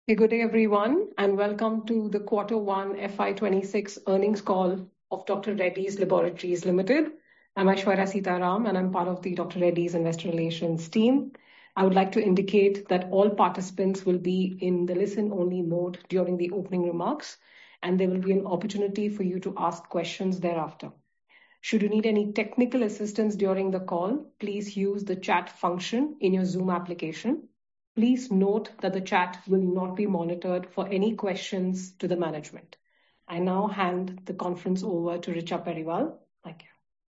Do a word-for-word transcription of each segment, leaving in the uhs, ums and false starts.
Hey, good day, everyone, and welcome to the Quarter One F Y twenty-six earnings call of Doctor Reddy's Laboratories Limited. I'm Aishwarya Sitaram, and I'm part of the Doctor Reddy's Investor Relations team. I would like to indicate that all participants will be in the listen-only mode during the opening remarks, and there will be an opportunity for you to ask questions thereafter. Should you need any technical assistance during the call, please use the chat function in your Zoom application. Please note that the chat will not be monitored for any questions to the management. I now hand the conference over to Richa Periwal. Thank you.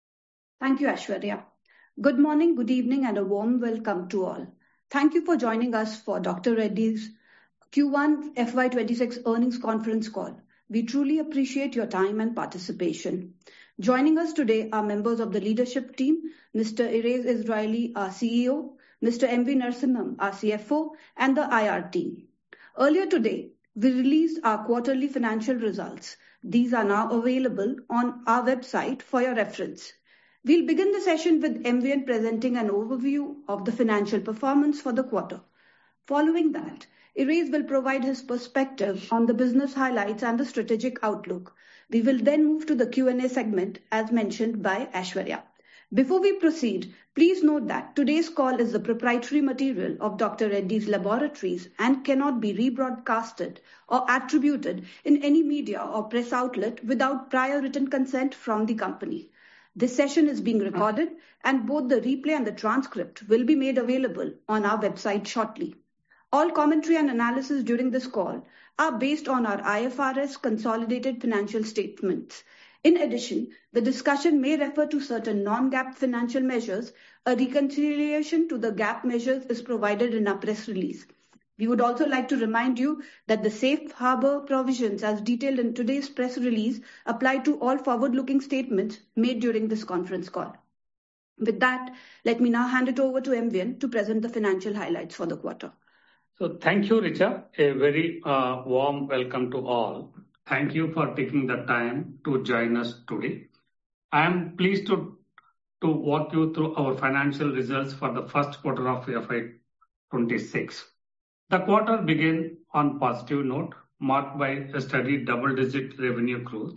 Thank you, Aishwarya. Good morning, good evening, and a warm welcome to all. Thank you for joining us for Doctor Reddy's Q one F Y twenty-six earnings conference call. We truly appreciate your time and participation. Joining us today are members of the leadership team, Mister Erez Israeli, our C E O, Mister M V Narasimham, our C F O, and the I R team. Earlier today, we released our quarterly financial results. These are now available on our website for your reference. We'll begin the session with M V N presenting an overview of the financial performance for the quarter. Following that, Erez will provide his perspective on the business highlights and the strategic outlook. We will then move to the Q and A segment as mentioned by Aishwarya. Before we proceed, please note that today's call is the proprietary material of Doctor Reddy's Laboratories and cannot be rebroadcasted or attributed in any media or press outlet without prior written consent from the company. This session is being recorded and both the replay and the transcript will be made available on our website shortly. All commentary and analysis during this call are based on our I F R S consolidated financial statements. In addition, the discussion may refer to certain non-GAAP financial measures. A reconciliation to the GAAP measures is provided in our press release. We would also like to remind you that the safe harbor provisions as detailed in today's press release apply to all forward-looking statements made during this conference call. With that, let me now hand it over to M V N to present the financial highlights for the quarter. So thank you, Richa. A very uh, warm welcome to all. Thank you for taking the time to join us today. I am pleased to, to walk you through our financial results for the first quarter of F Y twenty-six. The quarter began on positive note, marked by a steady double-digit revenue growth.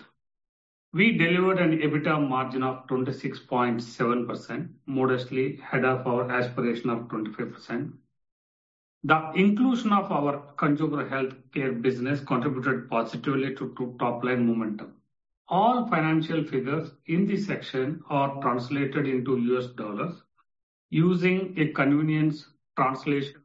We delivered an EBITDA margin of twenty-six point seven percent, modestly ahead of our aspiration of twenty-five percent. The inclusion of our consumer healthcare business contributed positively to, to top-line momentum. All financial figures in this section are translated into U S dollars using a convenience translation.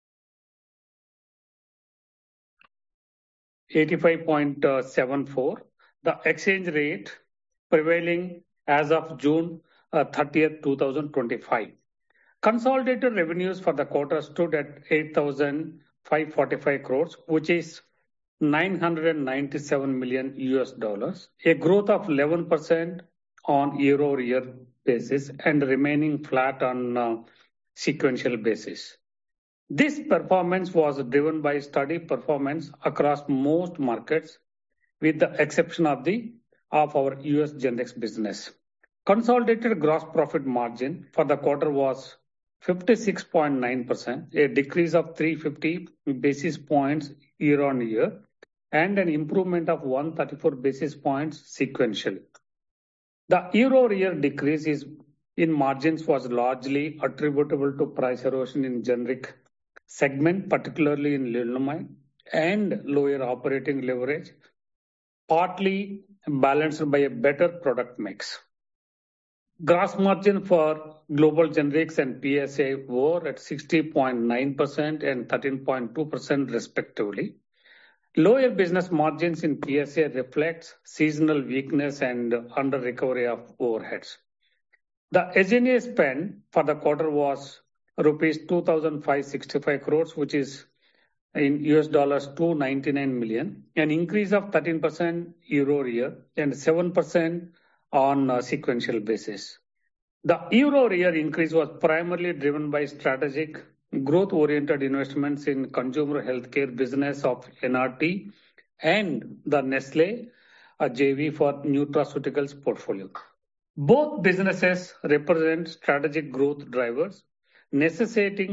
eighty-five point seven four, the exchange rate prevailing as of June thirtieth, twenty twenty-five. Consolidated revenues for the quarter stood at eight thousand five hundred forty-five crores, which is nine hundred ninety-seven million U S dollars, a growth of eleven percent on year-over-year basis and remaining flat on uh, sequential basis. This performance was driven by steady performance across most markets, with the exception of the of our U S generics business. Consolidated gross profit margin for the quarter was fifty-six point nine percent, a decrease of three hundred fifty basis points year-on-year, and an improvement of one hundred thirty-four basis points sequentially. The year-over-year decrease is in margins was largely attributable to price erosion in generic segment, particularly in lenalidomide, and lower operating leverage, partly balanced by a better product mix. Gross margin for global generics and P S A were at sixty point nine percent and thirteen point two percent respectively. Lower business margins in P S A reflects seasonal weakness and under recovery of overheads. The S G and A spend for the quarter was rupees two thousand five hundred sixty-five crores, which is in U S dollars two hundred ninety-nine million, an increase of thirteen percent year-over-year and seven percent on a sequential basis. The year-over-year increase was primarily driven by strategic growth-oriented investments in consumer healthcare business of N R T and the Nestle a J V for nutraceuticals portfolio. Both businesses represent strategic growth drivers necessitating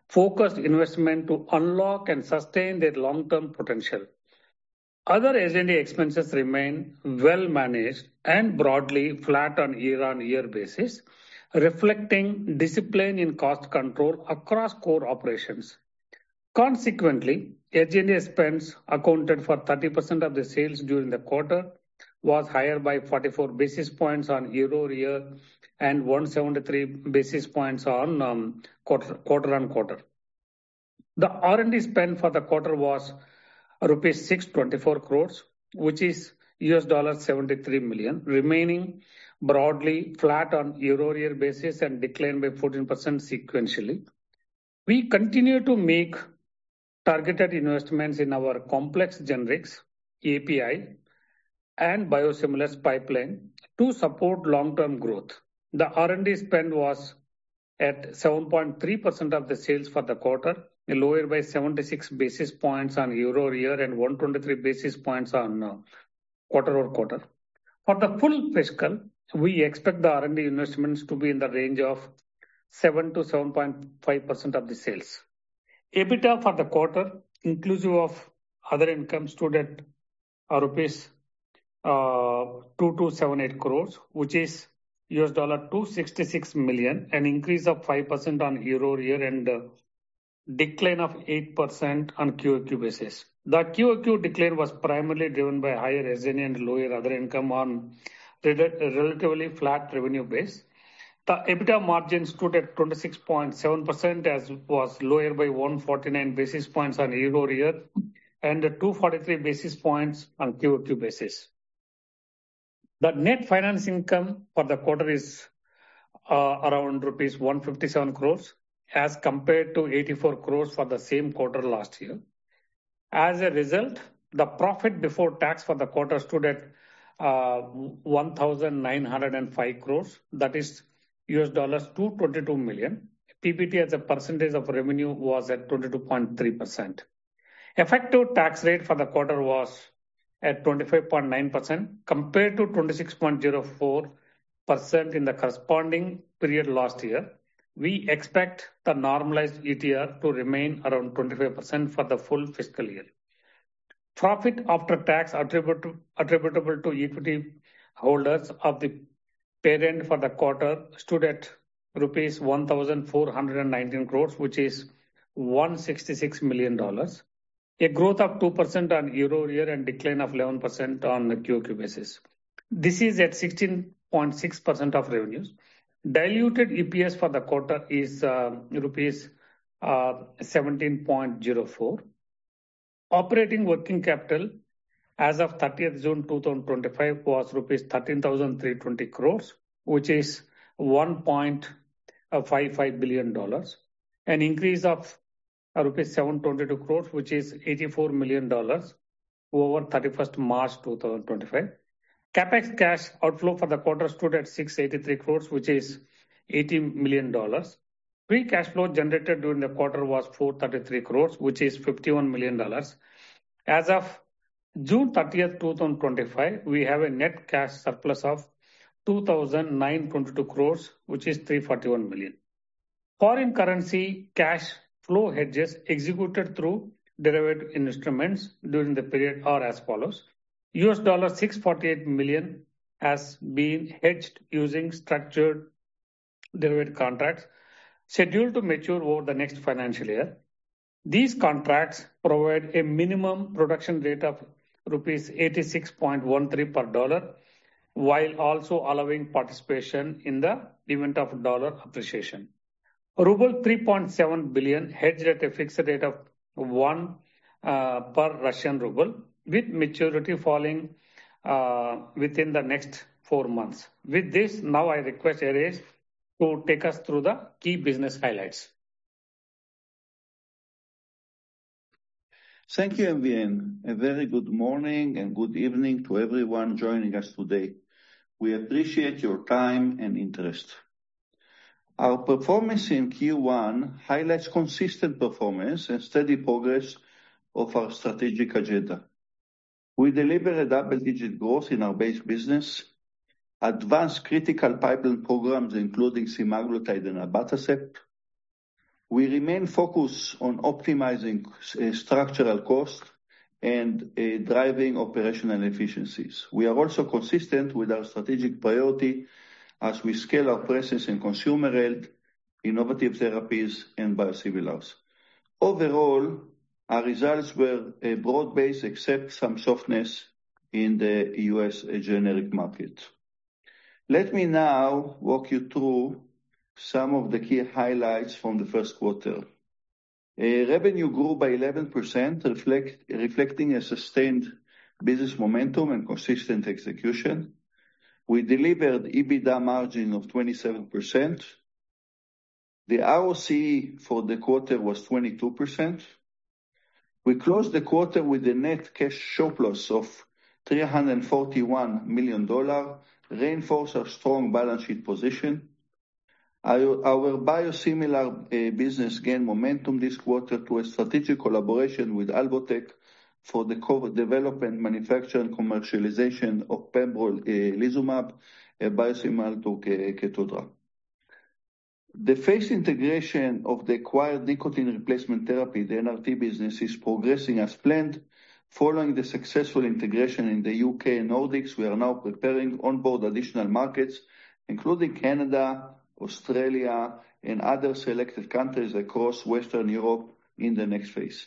focused investment to unlock and sustain their long-term potential. Other S and A expenses remain well managed and broadly flat on year-on-year basis, reflecting discipline in cost control across core operations. Consequently, S and A spends accounted for thirty percent of the sales during the quarter, was higher by forty-four basis points on year-over-year and one hundred seventy-three basis points on um, quarter, quarter-on-quarter. The R and D spend for the quarter was rupees six hundred twenty-four crores, which is U S dollars seventy-three million, remaining broadly flat on year-over-year basis and declined by fourteen percent sequentially. We continue to make targeted investments in our complex generics, A P I, and biosimilars pipeline to support long-term growth. The R and D spend was at seven point three percent of the sales for the quarter, lower by seventy-six basis points on year-over-year and one hundred twenty-three basis points on uh, quarter-over-quarter. For the full fiscal, we expect the R and D investments to be in the range of seven to seven point five percent of the sales. EBITDA for the quarter, inclusive of other income, stood at uh, rupees uh, two thousand two hundred seventy-eight crores, which is U S dollar two hundred sixty-six million, an increase of five percent on year-over-year and uh, decline of eight percent on Q O Q basis. The Q O Q decline was primarily driven by higher S and A and lower other income on relatively flat revenue base. The EBITDA margin stood at twenty-six point seven percent, as was lower by one hundred forty-nine basis points on year-over-year and two hundred forty-three basis points on Q O Q basis. The net finance income for the quarter is uh, around rupees one hundred fifty-seven crores as compared to eighty-four crores for the same quarter last year. As a result, the profit before tax for the quarter stood at uh, one thousand nine hundred five crores, that is U S dollars two hundred twenty-two million. P B T as a percentage of revenue was at twenty-two point three percent. Effective tax rate for the quarter was at twenty-five point nine percent compared to twenty-six point zero four percent in the corresponding period last year. We expect the normalized E T R to remain around twenty-five percent for the full fiscal year. Profit after tax attributable, attributable to equity holders of the parent for the quarter stood at rupees one thousand four hundred nineteen crores, which is one hundred sixty-six million dollars. A growth of two percent on year-over-year and decline of eleven percent on the Q O Q basis. This is at sixteen point six percent of revenues. Diluted E P S for the quarter is uh, rupees uh, seventeen point zero four. Operating working capital as of thirtieth June two thousand twenty-five was rupees thirteen thousand three hundred twenty crores, which is one point five five billion dollars, an increase of uh, rupees seven hundred twenty-two crores, which is eighty-four million dollars over thirty-first March two thousand twenty-five. Capex cash outflow for the quarter stood at six hundred eighty-three crores, which is eighty million dollars. Free cash flow generated during the quarter was four hundred thirty-three crores, which is fifty-one million dollars. As of June thirtieth two thousand twenty-five, we have a net cash surplus of two thousand nine hundred twenty-two crores, which is three hundred forty-one million. Foreign currency cash flow hedges executed through derivative instruments during the period are as follows. U S dollar six hundred forty-eight million has been hedged using structured derivative contracts scheduled to mature over the next financial year. These contracts provide a minimum production rate of rupees eighty-six point one three per dollar, while also allowing participation in the event of dollar appreciation. Ruble three point seven billion hedged at a fixed rate of one uh, per Russian ruble, with maturity falling uh, within the next four months. With this, now I request Ares to take us through the key business highlights. Thank you, M V N. A very good morning and good evening to everyone joining us today. We appreciate your time and interest. Our performance in Q one highlights consistent performance and steady progress of our strategic agenda. We deliver a double-digit growth in our base business, advanced critical pipeline programs including semaglutide and abatacept, We remain focused on optimizing uh, structural cost and uh, driving operational efficiencies. We are also consistent with our strategic priority as we scale our presence in consumer health, innovative therapies, and biosimilars. Overall, our results were uh, broad-based except some softness in the U S generic market. Let me now walk you through some of the key highlights from the first quarter. Uh, revenue grew by eleven percent, reflect, reflecting a sustained business momentum and consistent execution. We delivered EBITDA margin of twenty-seven percent. The R O C E for the quarter was twenty-two percent. We closed the quarter with a net cash surplus of three hundred forty-one million dollars, reinforce our strong balance sheet position. Our, our biosimilar uh, business gained momentum this quarter through a strategic collaboration with Alvotech for the co-development, manufacture, and commercialization of pembrolizumab, a biosimilar to Keytruda. The phased integration of the acquired nicotine replacement therapy, the N R T business, is progressing as planned. Following the successful integration in the U K and Nordics, we are now preparing onboard additional markets, including Canada, Australia, and other selected countries across Western Europe in the next phase.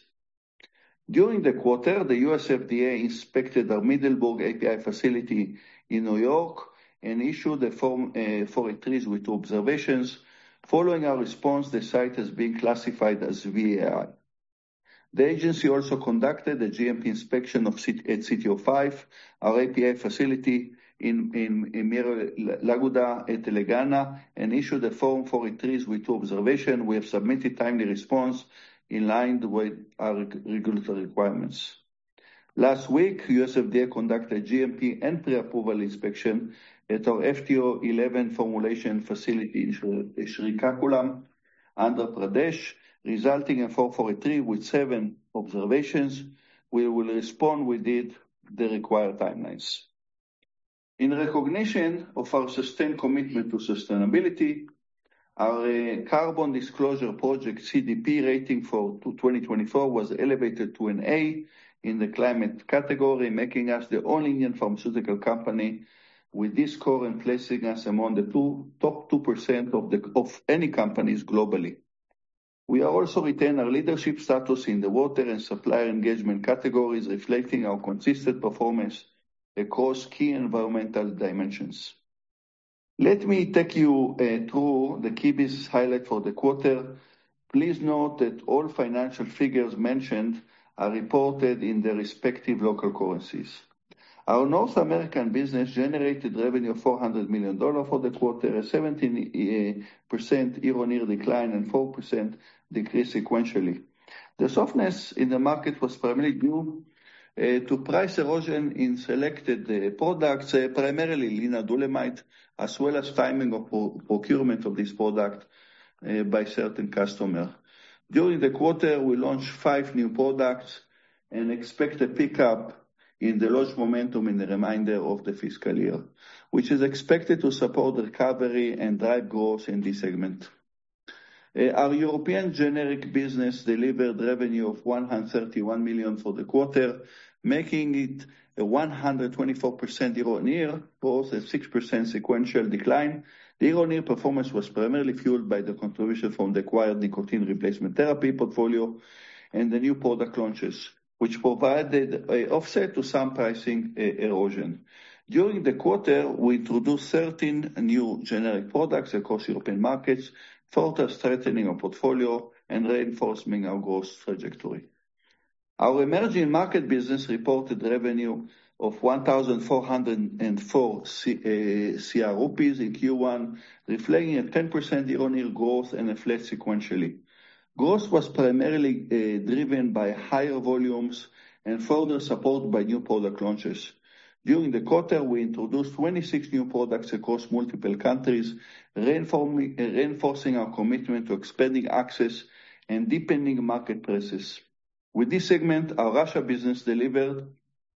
During the quarter, the U S F D A inspected our Middleburg A P I facility in New York and issued a Form uh, four eighty-three with two observations. Following our response, the site has been classified as V A I. The agency also conducted a G M P inspection of C- at C T O five, our A P I facility in, in, in Mira Laguda at Telangana, and issued a Form four eighty-three with two observations. We have submitted timely response in line with our regulatory requirements. Last week, U S F D A conducted G M P and pre-approval inspection at our F T O eleven formulation facility in Srikakulam, Andhra Pradesh, resulting in Form four eighty-three with seven observations. We will respond within the required timelines. In recognition of our sustained commitment to sustainability, our uh, Carbon Disclosure Project C D P rating for twenty twenty-four was elevated to an A in the climate category, making us the only Indian pharmaceutical company with this score and placing us among the two, top two percent of, the, of any companies globally. We are also retain our leadership status in the water and supplier engagement categories, reflecting our consistent performance across key environmental dimensions. Let me take you uh, through the key business highlight for the quarter. Please note that all financial figures mentioned are reported in their respective local currencies. Our North American business generated revenue of four hundred million dollars for the quarter, a seventeen percent year-on-year decline and four percent decrease sequentially. The softness in the market was primarily due uh, to price erosion in selected uh, products, uh, primarily lenalidomide, as well as timing of pro- procurement of this product uh, by certain customers. During the quarter, we launched five new products and expect a pickup in the launch momentum in the remainder of the fiscal year, which is expected to support recovery and drive growth in this segment. Uh, our European generic business delivered revenue of one hundred thirty-one million dollars for the quarter, making it a one hundred twenty-four percent year-on-year growth, a six percent sequential decline. The year-on-year performance was primarily fueled by the contribution from the acquired nicotine replacement therapy portfolio and the new product launches, which provided an offset to some pricing uh, erosion. During the quarter, we introduced thirteen new generic products across European markets, further strengthening our portfolio and reinforcing our growth trajectory. Our emerging market business reported revenue of one thousand four hundred four C R rupees in Q one, reflecting a ten percent year-on-year growth and a flat sequentially. Growth was primarily uh, driven by higher volumes and further supported by new product launches. During the quarter, we introduced twenty-six new products across multiple countries, reinforcing, uh, reinforcing our commitment to expanding access and deepening market presence. With this segment, our Russia business delivered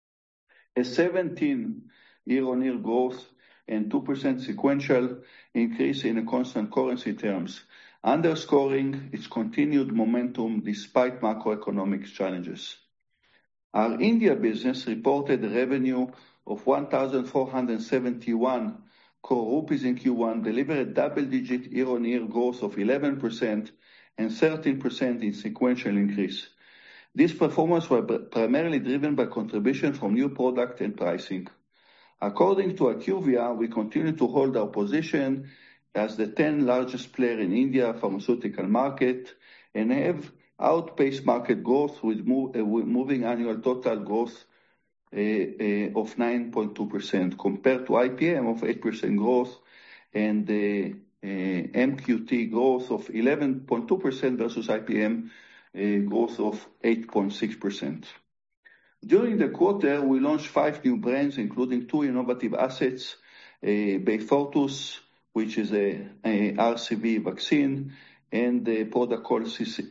a seventeen year-on-year growth and two percent sequential increase in constant currency terms. underscoring its continued momentum despite macroeconomic challenges. Our India business reported a revenue of one thousand four hundred seventy-one crore rupees in Q one, delivered double-digit year-on-year growth of eleven percent and thirteen percent in sequential increase. This performance was primarily driven by contribution from new product and pricing. According to IQVIA, we continue to hold our position as the tenth largest player in India pharmaceutical market and have outpaced market growth with, move, uh, with moving annual total growth uh, uh, of nine point two percent compared to I P M of eight percent growth and uh, uh, M Q T growth of eleven point two percent versus I P M uh, growth of eight point six percent. During the quarter, we launched five new brands, including two innovative assets, uh, Beyfortus, which is a, a R S V vaccine, and the product called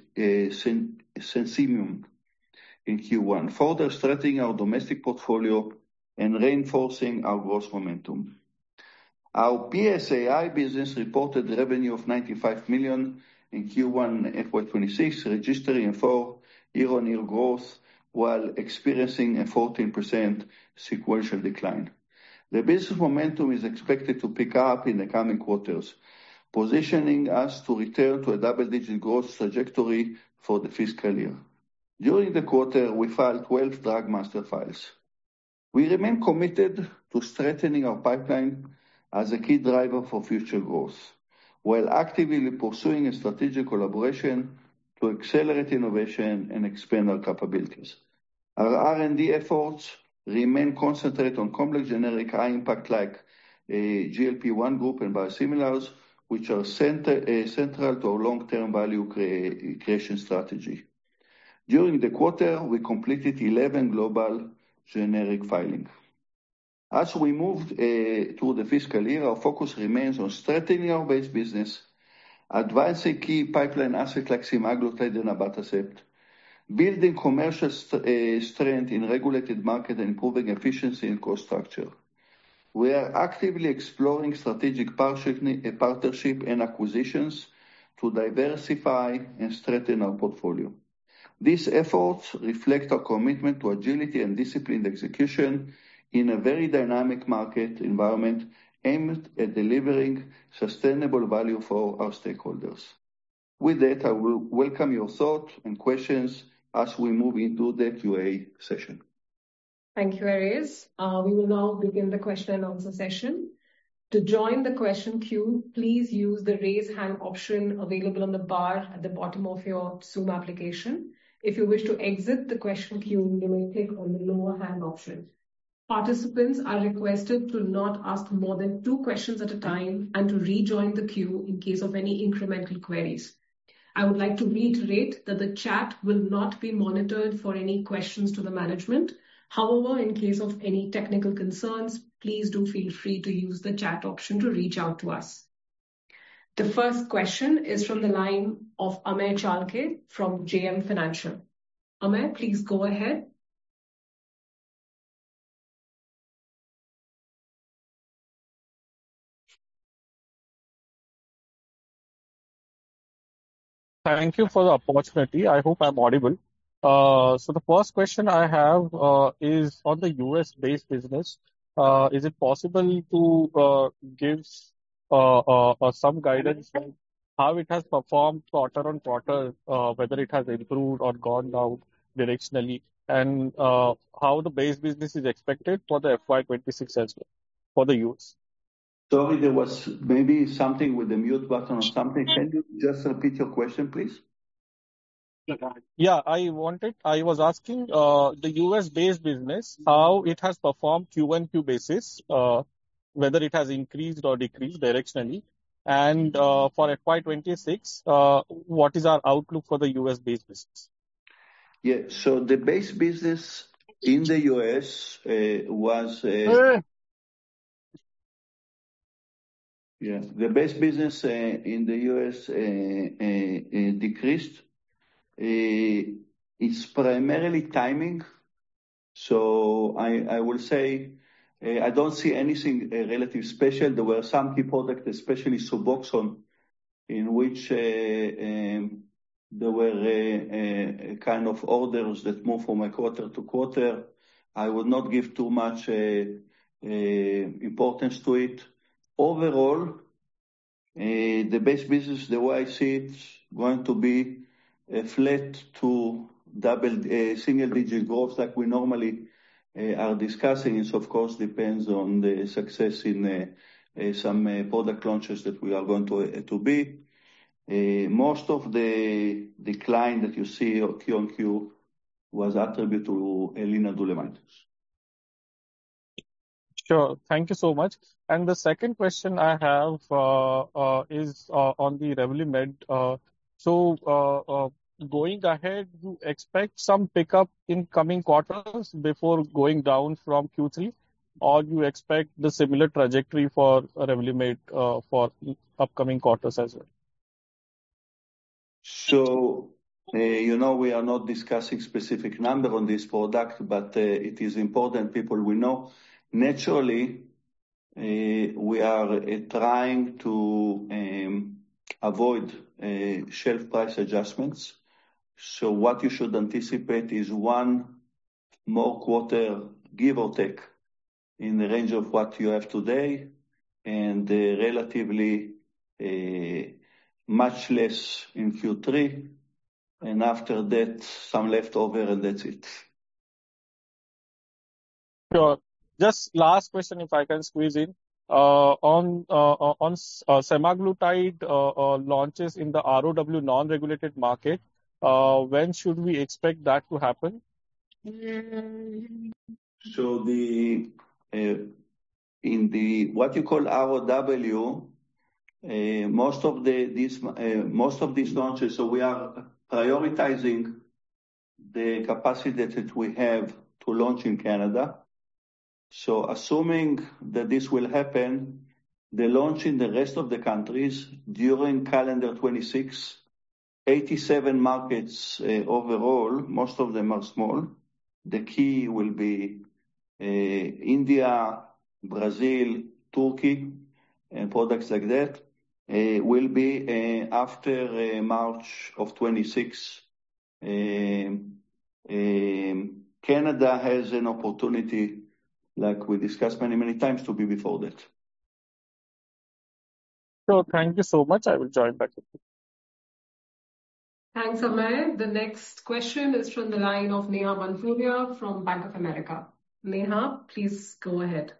Sensimium in Q one, further strengthening our domestic portfolio and reinforcing our growth momentum. Our P S A I business reported revenue of ninety-five million in Q one F Y twenty-six, registering a four year-on-year growth while experiencing a fourteen percent sequential decline. The business momentum is expected to pick up in the coming quarters, positioning us to return to a double-digit growth trajectory for the fiscal year. During the quarter, we filed twelve drug master files. We remain committed to strengthening our pipeline as a key driver for future growth, while actively pursuing a strategic collaboration to accelerate innovation and expand our capabilities. Our R and D efforts remain concentrated on complex generic high impact like uh, G L P one group and biosimilars, which are center, uh, central to our long-term value cre- creation strategy. During the quarter, we completed eleven global generic filings. As we moved uh, through the fiscal year, our focus remains on strengthening our base business, advancing key pipeline assets like semaglutide and abatacept, building commercial st- uh, strength in regulated market and improving efficiency and cost structure. We are actively exploring strategic partnership and acquisitions to diversify and strengthen our portfolio. These efforts reflect our commitment to agility and disciplined execution in a very dynamic market environment aimed at delivering sustainable value for our stakeholders. With that, I will welcome your thoughts and questions as we move into the Q and A session. Thank you, Erez. Uh, we will now begin the question and answer session. To join the question queue, please use the raise hand option available on the bar at the bottom of your Zoom application. If you wish to exit the question queue, you may click on the lower hand option. Participants are requested to not ask more than two questions at a time and to rejoin the queue in case of any incremental queries. I would like to reiterate that the chat will not be monitored for any questions to the management. However, in case of any technical concerns, please do feel free to use the chat option to reach out to us. The first question is from the line of Amey Chalke from J M Financial. Amey, please go ahead. Thank you for the opportunity. I hope I'm audible. Uh, so the first question I have uh, is on the U S-based business. Uh, is it possible to uh, give uh, uh, uh, some guidance on how it has performed quarter on quarter, uh, whether it has improved or gone down directionally, and uh, how the base business is expected for the F Y twenty-six as well for the U S? Sorry, there was maybe something with the mute button or something. Can you just repeat your question, please? Yeah, I wanted, I was asking uh, the U S-based business, how it has performed Q one Q basis, uh, whether it has increased or decreased directionally. And uh, for F Y twenty-six, uh, what is our outlook for the U S-based business? Yeah, so the base business in the U S uh, was... Uh, Yeah, the base business uh, in the U S uh, uh, uh, decreased. Uh, it's primarily timing. So I, I will say uh, I don't see anything uh, relative special. There were some key products, especially Suboxone, in which uh, um, there were uh, uh, kind of orders that move from a quarter to quarter. I would not give too much uh, uh, importance to it. Overall, uh, the base business, the way I see it, going to be a flat to double uh, single-digit growth like we normally uh, are discussing. It, of course, depends on the success in uh, uh, some uh, product launches that we are going to, uh, to be. Uh, most of the decline that you see Q on Q was attributed to Elina Dulemitis. Sure. Thank you so much. And the second question I have uh, uh, is uh, on the Revlimid. Uh, so uh, uh, going ahead, you expect some pickup in coming quarters before going down from Q three, or you expect the similar trajectory for Revlimid uh, for upcoming quarters as well? So, uh, you know, we are not discussing specific number on this product, but uh, it is important people will know. Naturally, uh, we are uh, trying to um, avoid uh, shelf price adjustments. So what you should anticipate is one more quarter, give or take, in the range of what you have today, and uh, relatively uh, much less in Q three, and after that, some leftover, and that's it. Sure. Just last question, if I can squeeze in. Uh, on uh, on uh, semaglutide uh, uh, launches in the R O W non-regulated market, uh, when should we expect that to happen? So the uh, in the what you call R O W, uh, most of the these uh, most of these launches. So we are prioritizing the capacity that we have to launch in Canada. So assuming that this will happen, the launch in the rest of the countries during calendar twenty-six, eighty-seven markets uh, overall, most of them are small. The key will be uh, India, Brazil, Turkey, and products like that, uh, will be uh, after uh, March of twenty-six. Um, um, Canada has an opportunity, like we discussed many, many times, to be before that. So thank you so much. I will join back with you. Thanks, Amay. The next question is from the line of Neha Manpuria from Bank of America. Neha, please go ahead.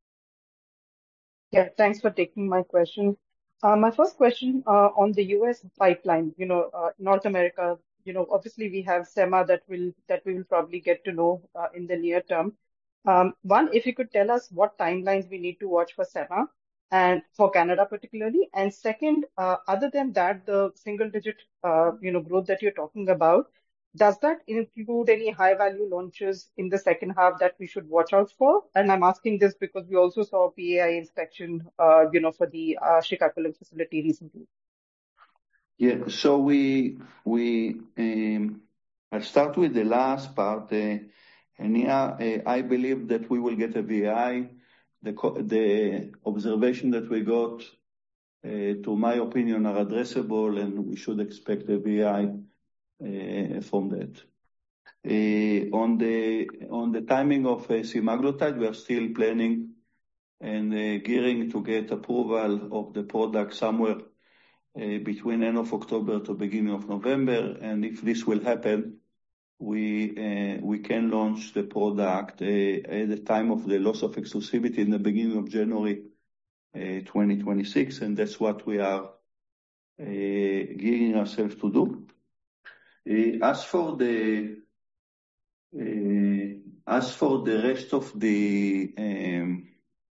Yeah, thanks for taking my question. Uh, my first question uh, on the U S pipeline, you know, uh, North America, you know, obviously we have SEMA that will that we will probably get to know uh, in the near term. Um, one, if you could tell us what timelines we need to watch for SEMA and for Canada particularly. And second, uh, other than that, the single digit, uh, you know, growth that you're talking about, does that include any high value launches in the second half that we should watch out for? And I'm asking this because we also saw P A I inspection, uh, you know, for the uh, Chicago facility recently. Yeah, so we, we, um, I'll start with the last part. Uh, and yeah, uh, I believe that we will get a V I. The, the observation that we got, uh, to my opinion, are addressable, and we should expect a V I uh, from that. Uh, on the on the timing of uh, semaglutide, we are still planning and uh, gearing to get approval of the product somewhere uh, between end of October to beginning of November. And if this will happen, we uh, we can launch the product uh, at the time of the loss of exclusivity in the beginning of January uh, twenty twenty-six, and that's what we are uh, gearing ourselves to do. Uh, as for the uh, as for the rest of the um,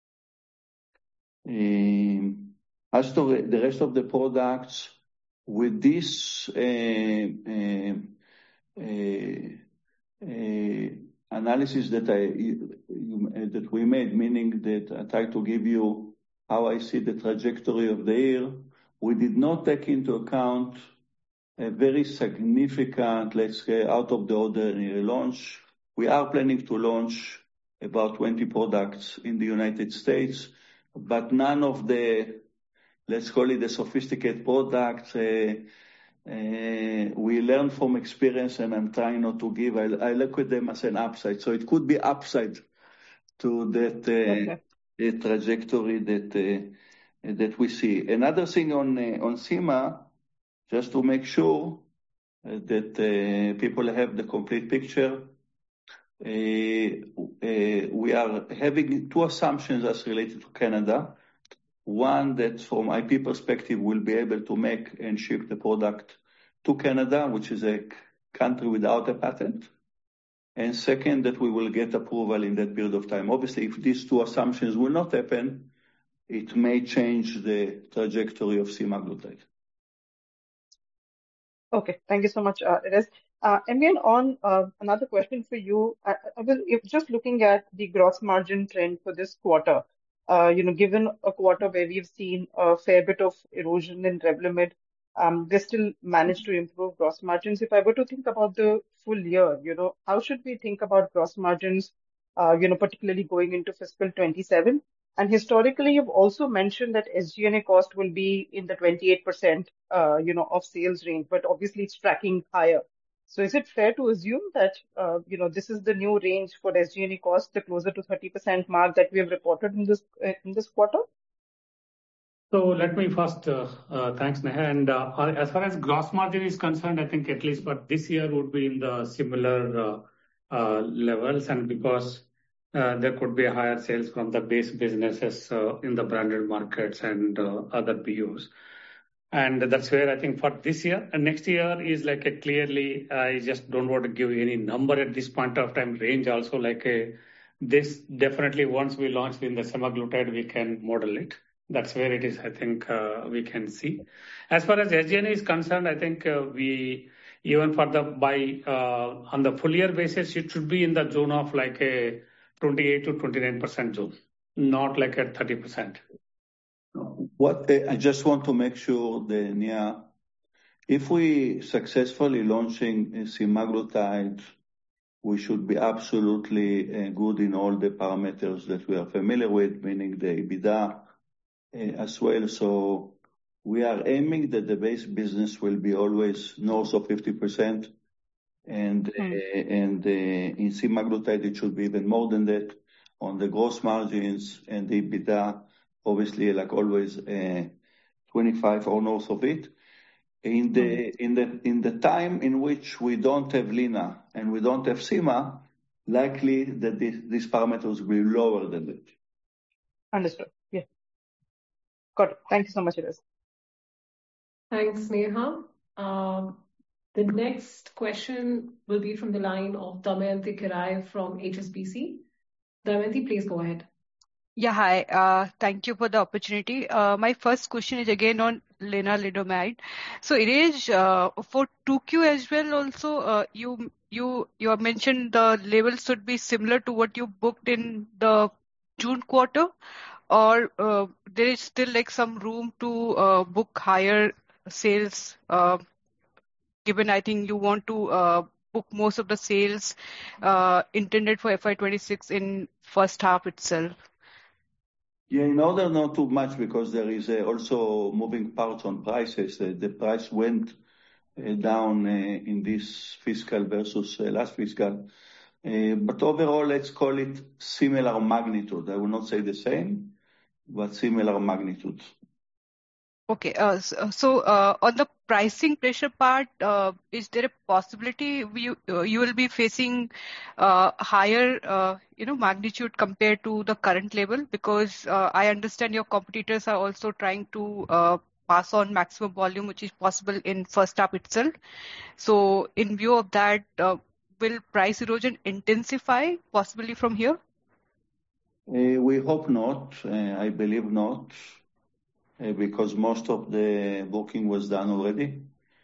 um, as to the rest of the products, with this uh, uh, uh, uh, analysis that I you, uh, that we made, meaning that I tried to give you how I see the trajectory of the year, we did not take into account a very significant, let's say, out of the ordinary launch. We are planning to launch about twenty products in the United States, but none of the let's call it a sophisticated product. Uh, uh, we learn from experience, and I'm trying not to give, I, I look at them as an upside. So it could be upside to that uh, okay. trajectory that uh, that we see. Another thing on uh, on SEMA, just to make sure uh, that uh, people have the complete picture, uh, uh, we are having two assumptions as related to Canada. One, that from I P perspective, we'll be able to make and ship the product to Canada, which is a country without a patent. And second, that we will get approval in that period of time. Obviously, if these two assumptions will not happen, it may change the trajectory of semaglutide. Okay, thank you so much, uh, Erez. Uh, and then on uh, another question for you, I, I was if just looking at the gross margin trend for this quarter. Uh, you know, given a quarter where we've seen a fair bit of erosion in Revlimid, um, they still managed to improve gross margins. If I were to think about the full year, you know, how should we think about gross margins, uh, you know, particularly going into fiscal twenty-seven? And historically, you've also mentioned that S G and A cost will be in the twenty-eight percent, uh, you know, of sales range, but obviously it's tracking higher. So is it fair to assume that, uh, you know, this is the new range for S G and A cost, the closer to thirty percent mark that we have reported in this uh, in this quarter? So let me first, uh, uh, thanks Neha. And uh, as far as gross margin is concerned, I think at least for this year would be in the similar uh, uh, levels, and because uh, there could be a higher sales from the base businesses uh, in the branded markets and uh, other B Os. And that's where I think for this year and next year is like a clearly, I just don't want to give any number at this point of time, range also like a, this definitely once we launch in the semaglutide, we can model it. That's where it is, I think uh, we can see. As far as S G and A is concerned, I think uh, we, even for the, by, uh, on the full year basis, it should be in the zone of like a twenty-eight to twenty-nine percent zone, not like at thirty percent. What I just want to make sure, Neha, if we successfully launching semaglutide, we should be absolutely uh, good in all the parameters that we are familiar with, meaning the EBITDA uh, as well. So we are aiming that the base business will be always north of fifty percent. And, mm. uh, and uh, in semaglutide, it should be even more than that on the gross margins and the EBITDA. Obviously, like always, uh, twenty-five or north of it. In the mm-hmm. in the in the time in which we don't have Lina and we don't have SEMA, likely that this, these parameters will be lower than that. Understood. Yeah. Got it. Thank you so much, Erez. Thanks, Neha. Um, the next question will be from the line of Damayanti Kerai from H S B C. Damayanti, please go ahead. Yeah, hi. Uh, thank you for the opportunity. Uh, my first question is again on lenalidomide. So it is uh, for two Q as well. Also, uh, you you you have mentioned the levels should be similar to what you booked in the June quarter, or uh, there is still like some room to uh, book higher sales. Uh, given I think you want to uh, book most of the sales uh, intended for F Y twenty-six in first half itself. Yeah, in order not too much, because there is uh, also moving parts on prices. Uh, the price went uh, down uh, in this fiscal versus uh, last fiscal. Uh, but overall, let's call it similar magnitude. I will not say the same, but similar magnitude. Okay. Uh, so so uh, on the pricing pressure part, uh, is there a possibility you uh, you will be facing uh, higher uh, you know magnitude compared to the current level? Because uh, I understand your competitors are also trying to uh, pass on maximum volume, which is possible in first half itself. So in view of that, uh, will price erosion intensify possibly from here? Uh, we hope not. Uh, I believe not. Uh, because most of the booking was done already.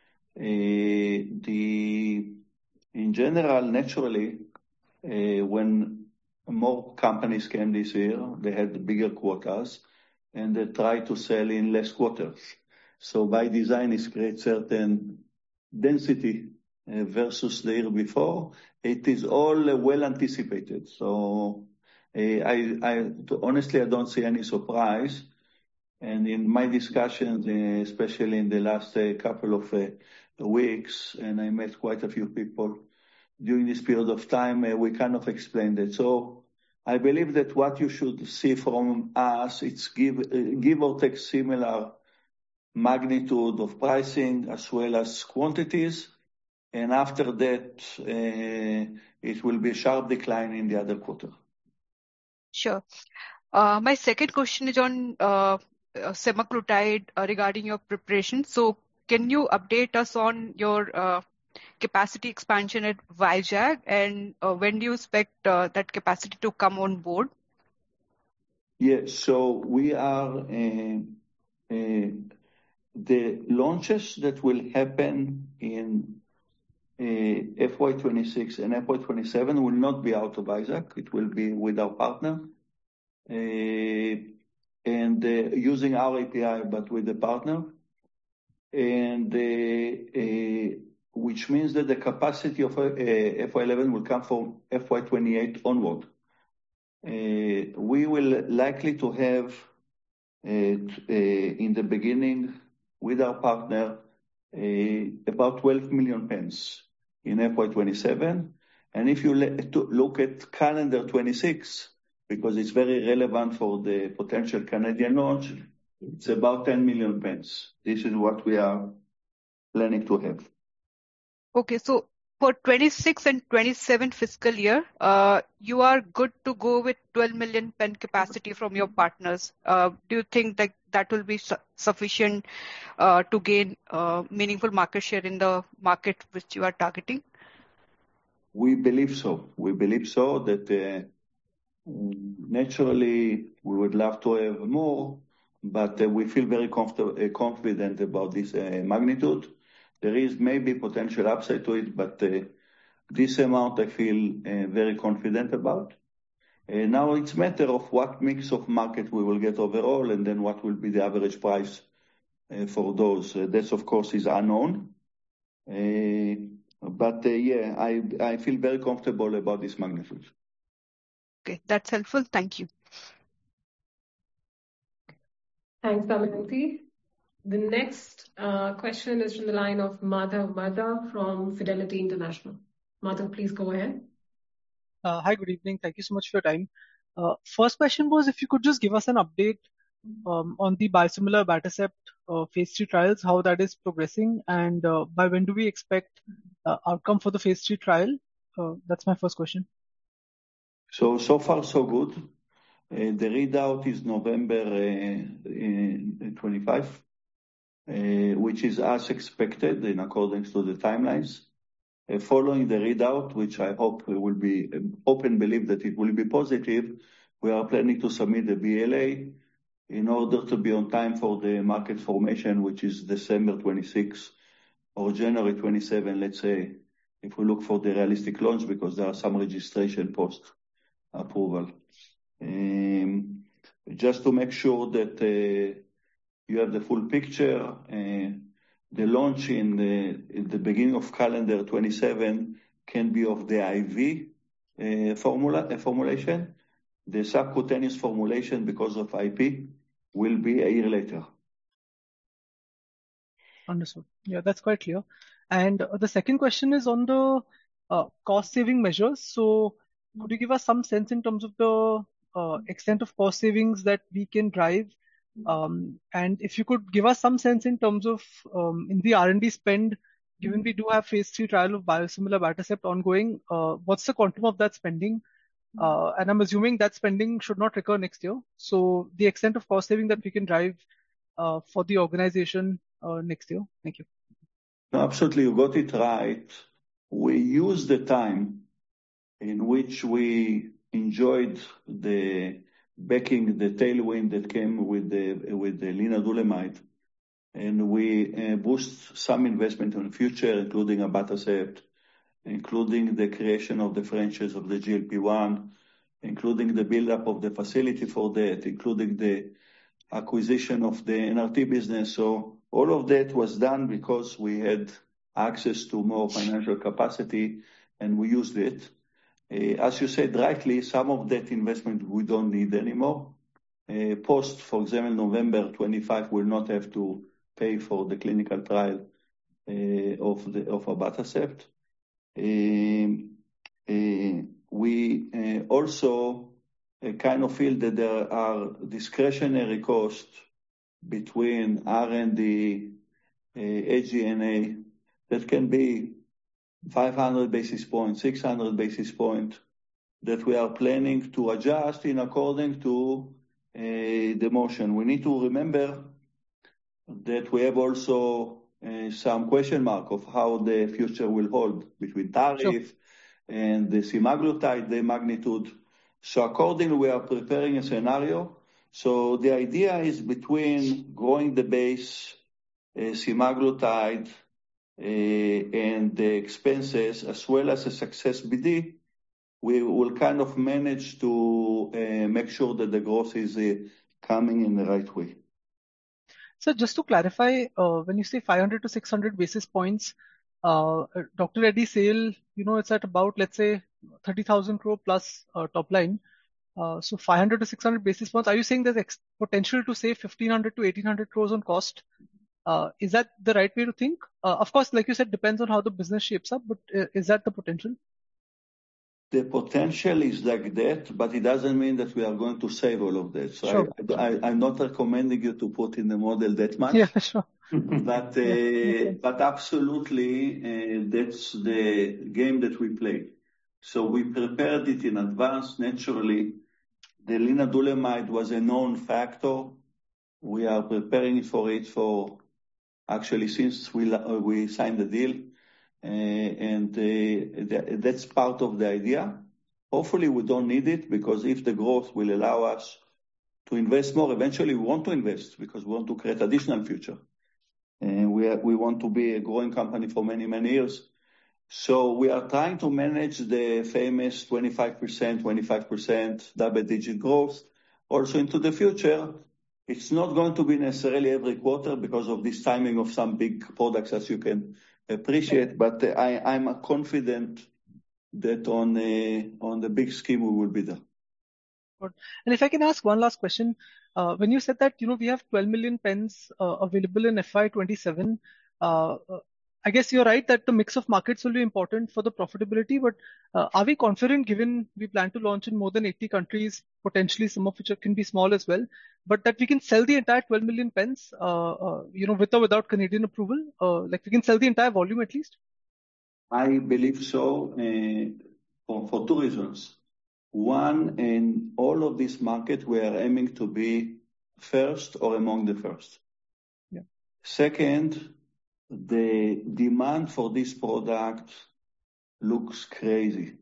Uh, the, in general, naturally, uh, when more companies came this year, they had bigger quotas, and they tried to sell in less quarters. So by design, it creates certain density uh, versus the year before. It is all uh, well anticipated. So uh, I, I honestly, I don't see any surprise. And in my discussions, uh, especially in the last uh, couple of uh, weeks, and I met quite a few people during this period of time, uh, we kind of explained it. So I believe that what you should see from us, it's give, uh, give or take similar magnitude of pricing as well as quantities. And after that, uh, it will be a sharp decline in the other quarter. Sure. Uh, my second question is on uh, uh, semaglutide uh, regarding your preparation. So can you update us on your uh, capacity expansion at Vizag, and uh, when do you expect uh, that capacity to come on board? Yes, so we are, uh, uh, the launches that will happen in uh, F Y twenty-six and F Y twenty-seven will not be out of Vizag. It will be with our partner. Uh, and uh, using our A P I, but with the partner. And uh, uh, which means that the capacity of uh, F Y eleven will come from F Y twenty-eight onward. Uh, we will likely to have, uh, uh, in the beginning, with our partner, uh, about twelve million pens in F Y twenty-seven. And if you look at calendar twenty-six, because it's very relevant for the potential Canadian launch, it's about ten million pens. This is what we are planning to have. Okay, so for twenty-six and twenty-seven fiscal year, uh, you are good to go with twelve million pen capacity from your partners. Uh, do you think that that will be su- sufficient uh, to gain uh, meaningful market share in the market which you are targeting? We believe so. We believe so that uh, naturally we would love to have more, but uh, we feel very comfortable, uh, confident about this uh, magnitude. There is maybe potential upside to it, but uh, this amount I feel uh, very confident about. Uh, now it's a matter of what mix of market we will get overall, and then what will be the average price uh, for those. Uh, this, of course, is unknown. Uh, but uh, yeah, I, I feel very comfortable about this magnitude. Okay, that's helpful. Thank you. Thanks, Damayanti. The next uh, question is from the line of Madhav Mada from Fidelity International. Madhav, please go ahead. Uh, hi, good evening. Thank you so much for your time. Uh, first question was if you could just give us an update um, on the biosimilar Abatacept uh, phase three trials, how that is progressing, and uh, by when do we expect uh, outcome for the phase three trial? Uh, that's my first question. So, so far so good. Uh, the readout is November uh, twenty-fifth, uh, which is as expected in accordance to the timelines. Uh, following the readout, which I hope will be, hope and believe that it will be positive, we are planning to submit the B L A in order to be on time for the market formation, which is December twenty-sixth or January twenty-seventh, let's say, if we look for the realistic launch, because there are some registration post-approval. Um, just to make sure that uh, you have the full picture, uh, the launch in the, in the beginning of calendar twenty-seven can be of the I V uh, formula, uh, formulation. The subcutaneous formulation, because of I P, will be a year later. Understood. Yeah, that's quite clear. And uh, the second question is on the uh, cost-saving measures. So could you give us some sense in terms of the uh, extent of cost savings that we can drive? Um, and if you could give us some sense in terms of um, in the R and D spend, given we do have phase three trial of biosimilar Abatacept ongoing, uh, what's the quantum of that spending? Uh, and I'm assuming that spending should not recur next year. So the extent of cost saving that we can drive uh, for the organization uh, next year. Thank you. No, absolutely, you got it right. We used the time in which we enjoyed the backing, the tailwind that came with the with the lenalidomide, and we uh, boost some investment in the future, including Abatacept, including the creation of the franchise of the G L P one, including the build-up of the facility for that, including the acquisition of the N R T business. So all of that was done because we had access to more financial capacity, and we used it. Uh, as you said rightly, some of that investment we don't need anymore. uh, post, for example, November twenty-fifth, will not have to pay for the clinical trial uh, of the of abatacept. Um, uh, we uh, also uh, kind of feel that there are discretionary costs between R and D, uh, A G and A, that can be five hundred basis points, six hundred basis points, that we are planning to adjust in according to uh, the motion. We need to remember that we have also uh, some question mark of how the future will hold between tariff Sure. and the semaglutide, the magnitude. So accordingly, we are preparing a scenario. So the idea is between growing the base, uh, semaglutide, uh, and the expenses, as well as a success B D, we will kind of manage to uh, make sure that the growth is uh, coming in the right way. So just to clarify, uh, when you say five hundred to six hundred basis points, uh, Doctor Reddy's sale, you know, it's at about, let's say, thirty thousand crore plus uh, top line. Uh, so five hundred to six hundred basis points. Are you saying there's ex- potential to save fifteen hundred to eighteen hundred crores on cost? Uh, is that the right way to think? Uh, of course, like you said, depends on how the business shapes up, but uh, is that the potential? The potential is like that, but it doesn't mean that we are going to save all of that. So Sure. I, I, I'm not recommending you to put in the model that much. Yeah, sure. But, uh, Yeah, but absolutely, uh, that's the game that we play. So we prepared it in advance. Naturally, the lenalidomide was a known factor. We are preparing for it for actually since we uh, we signed the deal, uh, and uh, that, that's part of the idea. Hopefully, we don't need it, because if the growth will allow us to invest more, eventually we want to invest because we want to create additional future. And we are, we want to be a growing company for many, many years. So we are trying to manage the famous twenty-five percent, twenty-five percent double-digit growth also into the future. It's not going to be necessarily every quarter because of this timing of some big products, as you can appreciate. But I, I'm confident that on a, on the big scheme we will be there. And if I can ask one last question, uh, when you said that, you know, we have twelve million pens uh, available in F Y twenty-seven, uh, I guess you're right that the mix of markets will be important for the profitability, but uh, are we confident, given we plan to launch in more than eighty countries, potentially some of which can be small as well, but that we can sell the entire twelve million pens, uh, uh, you know, with or without Canadian approval? Uh, like we can sell the entire volume at least? I believe so, uh, for, for two reasons. One, in all of these markets, we are aiming to be first or among the first. Yeah. Second, the demand for this product looks crazy.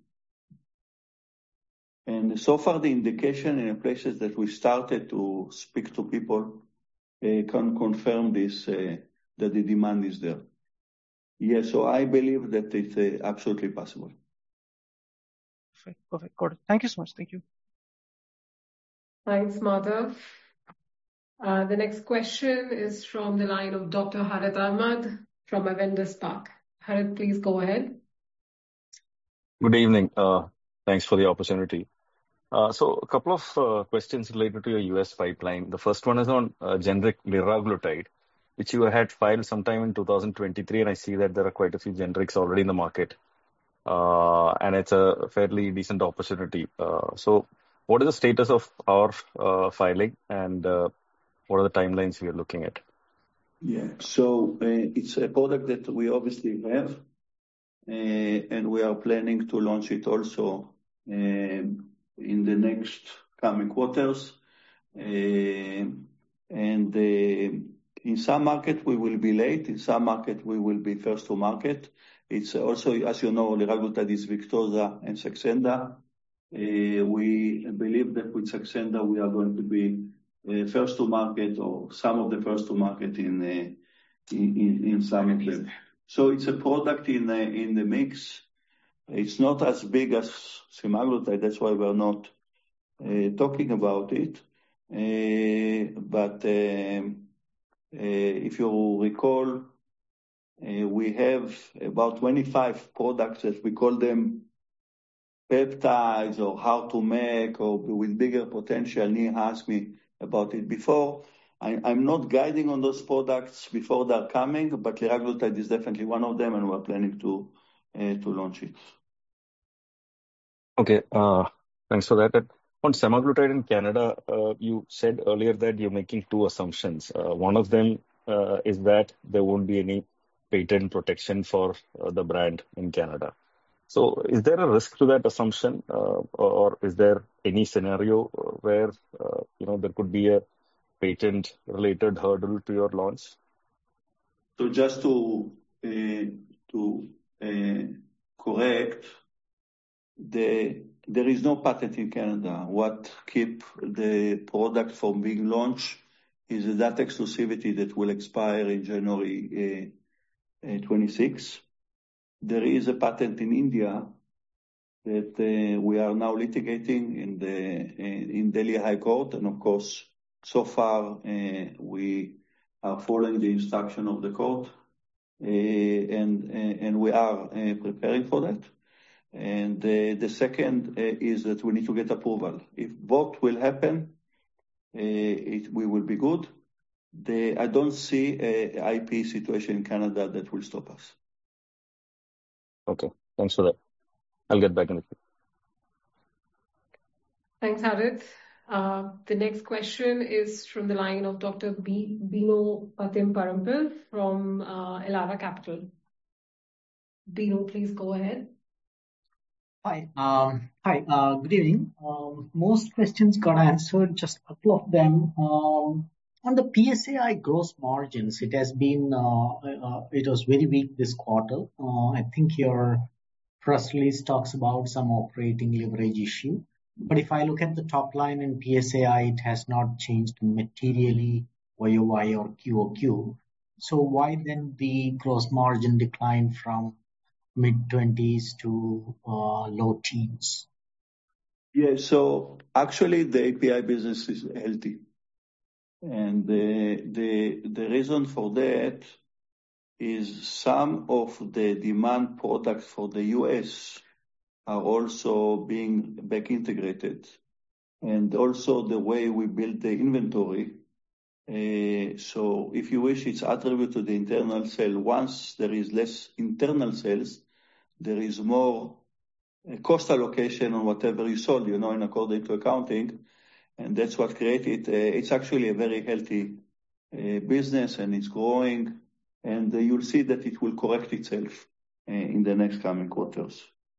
And so far, the indication in the places that we started to speak to people uh, can confirm this, uh, that the demand is there. Yes, so I believe that it's uh, absolutely possible. Perfect. Perfect. Got it. Thank you so much. Thank you. Thanks, Madhav. Uh, the next question is from the line of Doctor Harith Ahmad from Avendus Spark. Harith, please go ahead. Good evening. Uh, thanks for the opportunity. Uh, so a couple of uh, questions related to your U S pipeline. The first one is on uh, generic liraglutide, which you had filed sometime in two thousand twenty-three, and I see that there are quite a few generics already in the market. Uh, and it's a fairly decent opportunity. Uh, so what is the status of our uh, filing, and uh, what are the timelines we are looking at? Yeah, so uh, it's a product that we obviously have, uh, and we are planning to launch it also um, in the next coming quarters. Uh, and uh, in some market we will be late, in some market we will be first to market. It's also, as you know, liraglutide is Victoza and Saxenda. Uh, we believe that with Saxenda we are going to be uh, first to market, or some of the first to market in uh, in, in, in some of them. So it's a product in uh, in the mix. It's not as big as semaglutide, that's why we're not uh, talking about it. Uh, but um, uh, if you recall, uh, we have about twenty-five products that we call them peptides or how to make or with bigger potential. Neil asked me about it before. I, I'm not guiding on those products before they're coming, but liraglutide is definitely one of them, and we're planning to uh, to launch it. Okay, uh, thanks for that. On semaglutide in Canada, uh, you said earlier that you're making two assumptions. Uh, one of them uh, is that there won't be any patent protection for uh, the brand in Canada. So is there a risk to that assumption, uh, or is there any scenario where uh, you know there could be a patent-related hurdle to your launch? So just to uh, to uh, correct, the there is no patent in Canada. What keep the product from being launched is a data exclusivity that will expire in January uh, uh, twenty-six. There is a patent in India that uh, we are now litigating in the uh, in Delhi High Court, and of course, so far uh, we are following the instruction of the court, uh, and uh, and we are uh, preparing for that. And uh, the second uh, is that we need to get approval. If both will happen, uh, it we will be good. The, I don't see a I P situation in Canada that will stop us. Okay, thanks for that. I'll get back in the queue. Thanks, Harith. Uh, the next question is from the line of Doctor B. Bino Patim Parampil from uh, Elara Capital. Bino, please go ahead. Hi. Um, hi. Uh, good evening. Um, most questions got answered. Just a couple of them. Um, on the P S A I gross margins, it has been uh, uh, it was very weak this quarter. Uh, I think your press release talks about some operating leverage issue. But if I look at the top line in P S A I, it has not changed materially Y O Y or Q O Q. So why then the gross margin decline from mid-twenties to uh, low teens? Yeah, so actually the A P I business is healthy. And the, the, the reason for that is some of the demand products for the U S are also being back integrated. And also the way we build the inventory. Uh, so if you wish, it's attributed to the internal sale. Once there is less internal sales, there is more uh, cost allocation on whatever you sold, you know, in according to accounting. And that's what created, uh, it's actually a very healthy uh, business, and it's growing. And uh, you'll see that it will correct itself uh, in the next coming quarters.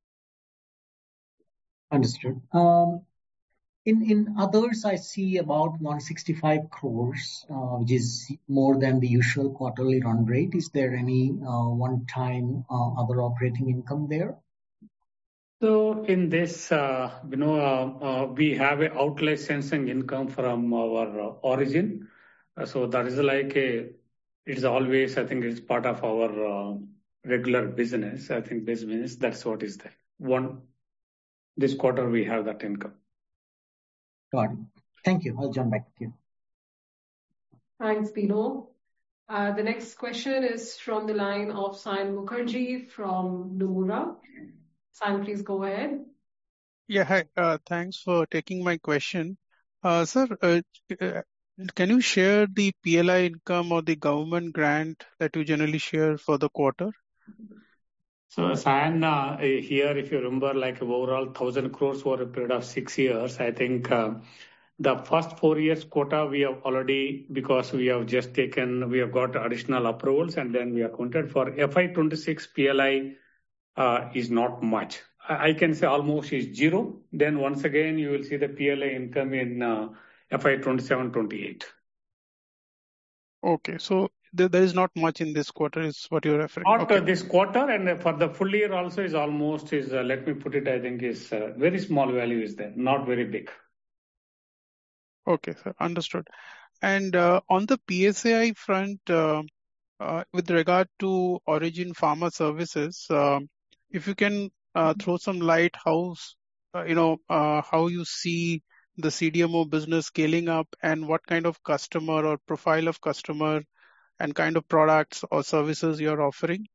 Understood. Um, In in others, I see about one hundred sixty-five crores, uh, which is more than the usual quarterly run rate. Is there any uh, one-time uh, other operating income there? So in this, uh, you know, uh, uh, we have a out licensing income from our uh, origin. Uh, so that is like a, it's always, I think it's part of our uh, regular business. I think business, that's what is there. One, this quarter we have that income. Got it. Thank you. I'll jump back to you. Thanks, Bino. Uh, the next question is from the line of Sayan Mukherjee from Nomura. Sayan, please go ahead. Yeah, hi. Uh, thanks for taking my question. Uh, sir, uh, uh, can you share the P L I income or the government grant that you generally share for the quarter? So, Sayan, uh, here, if you remember, like overall one thousand crores over a period of six years, I think uh, the first four years quota we have already, because we have just taken, we have got additional approvals, and then we are counted for F Y twenty-six P L I uh, is not much. I can say almost is zero. Then once again, you will see the P L I income in uh, F Y twenty-seven twenty-eight. Okay, so th- there is not much in this quarter, is what you're referring. Not okay. uh, this quarter, and for the full year also is almost is. Uh, let me put it. I think is uh, very small value is there, not very big. Okay, sir, understood. And uh, on the P S A I front, uh, uh, with regard to Origin Pharma Services, uh, if you can uh, throw some light, how uh, you know uh, how you see the C D M O business scaling up, and what kind of customer or profile of customer and kind of products or services you're offering?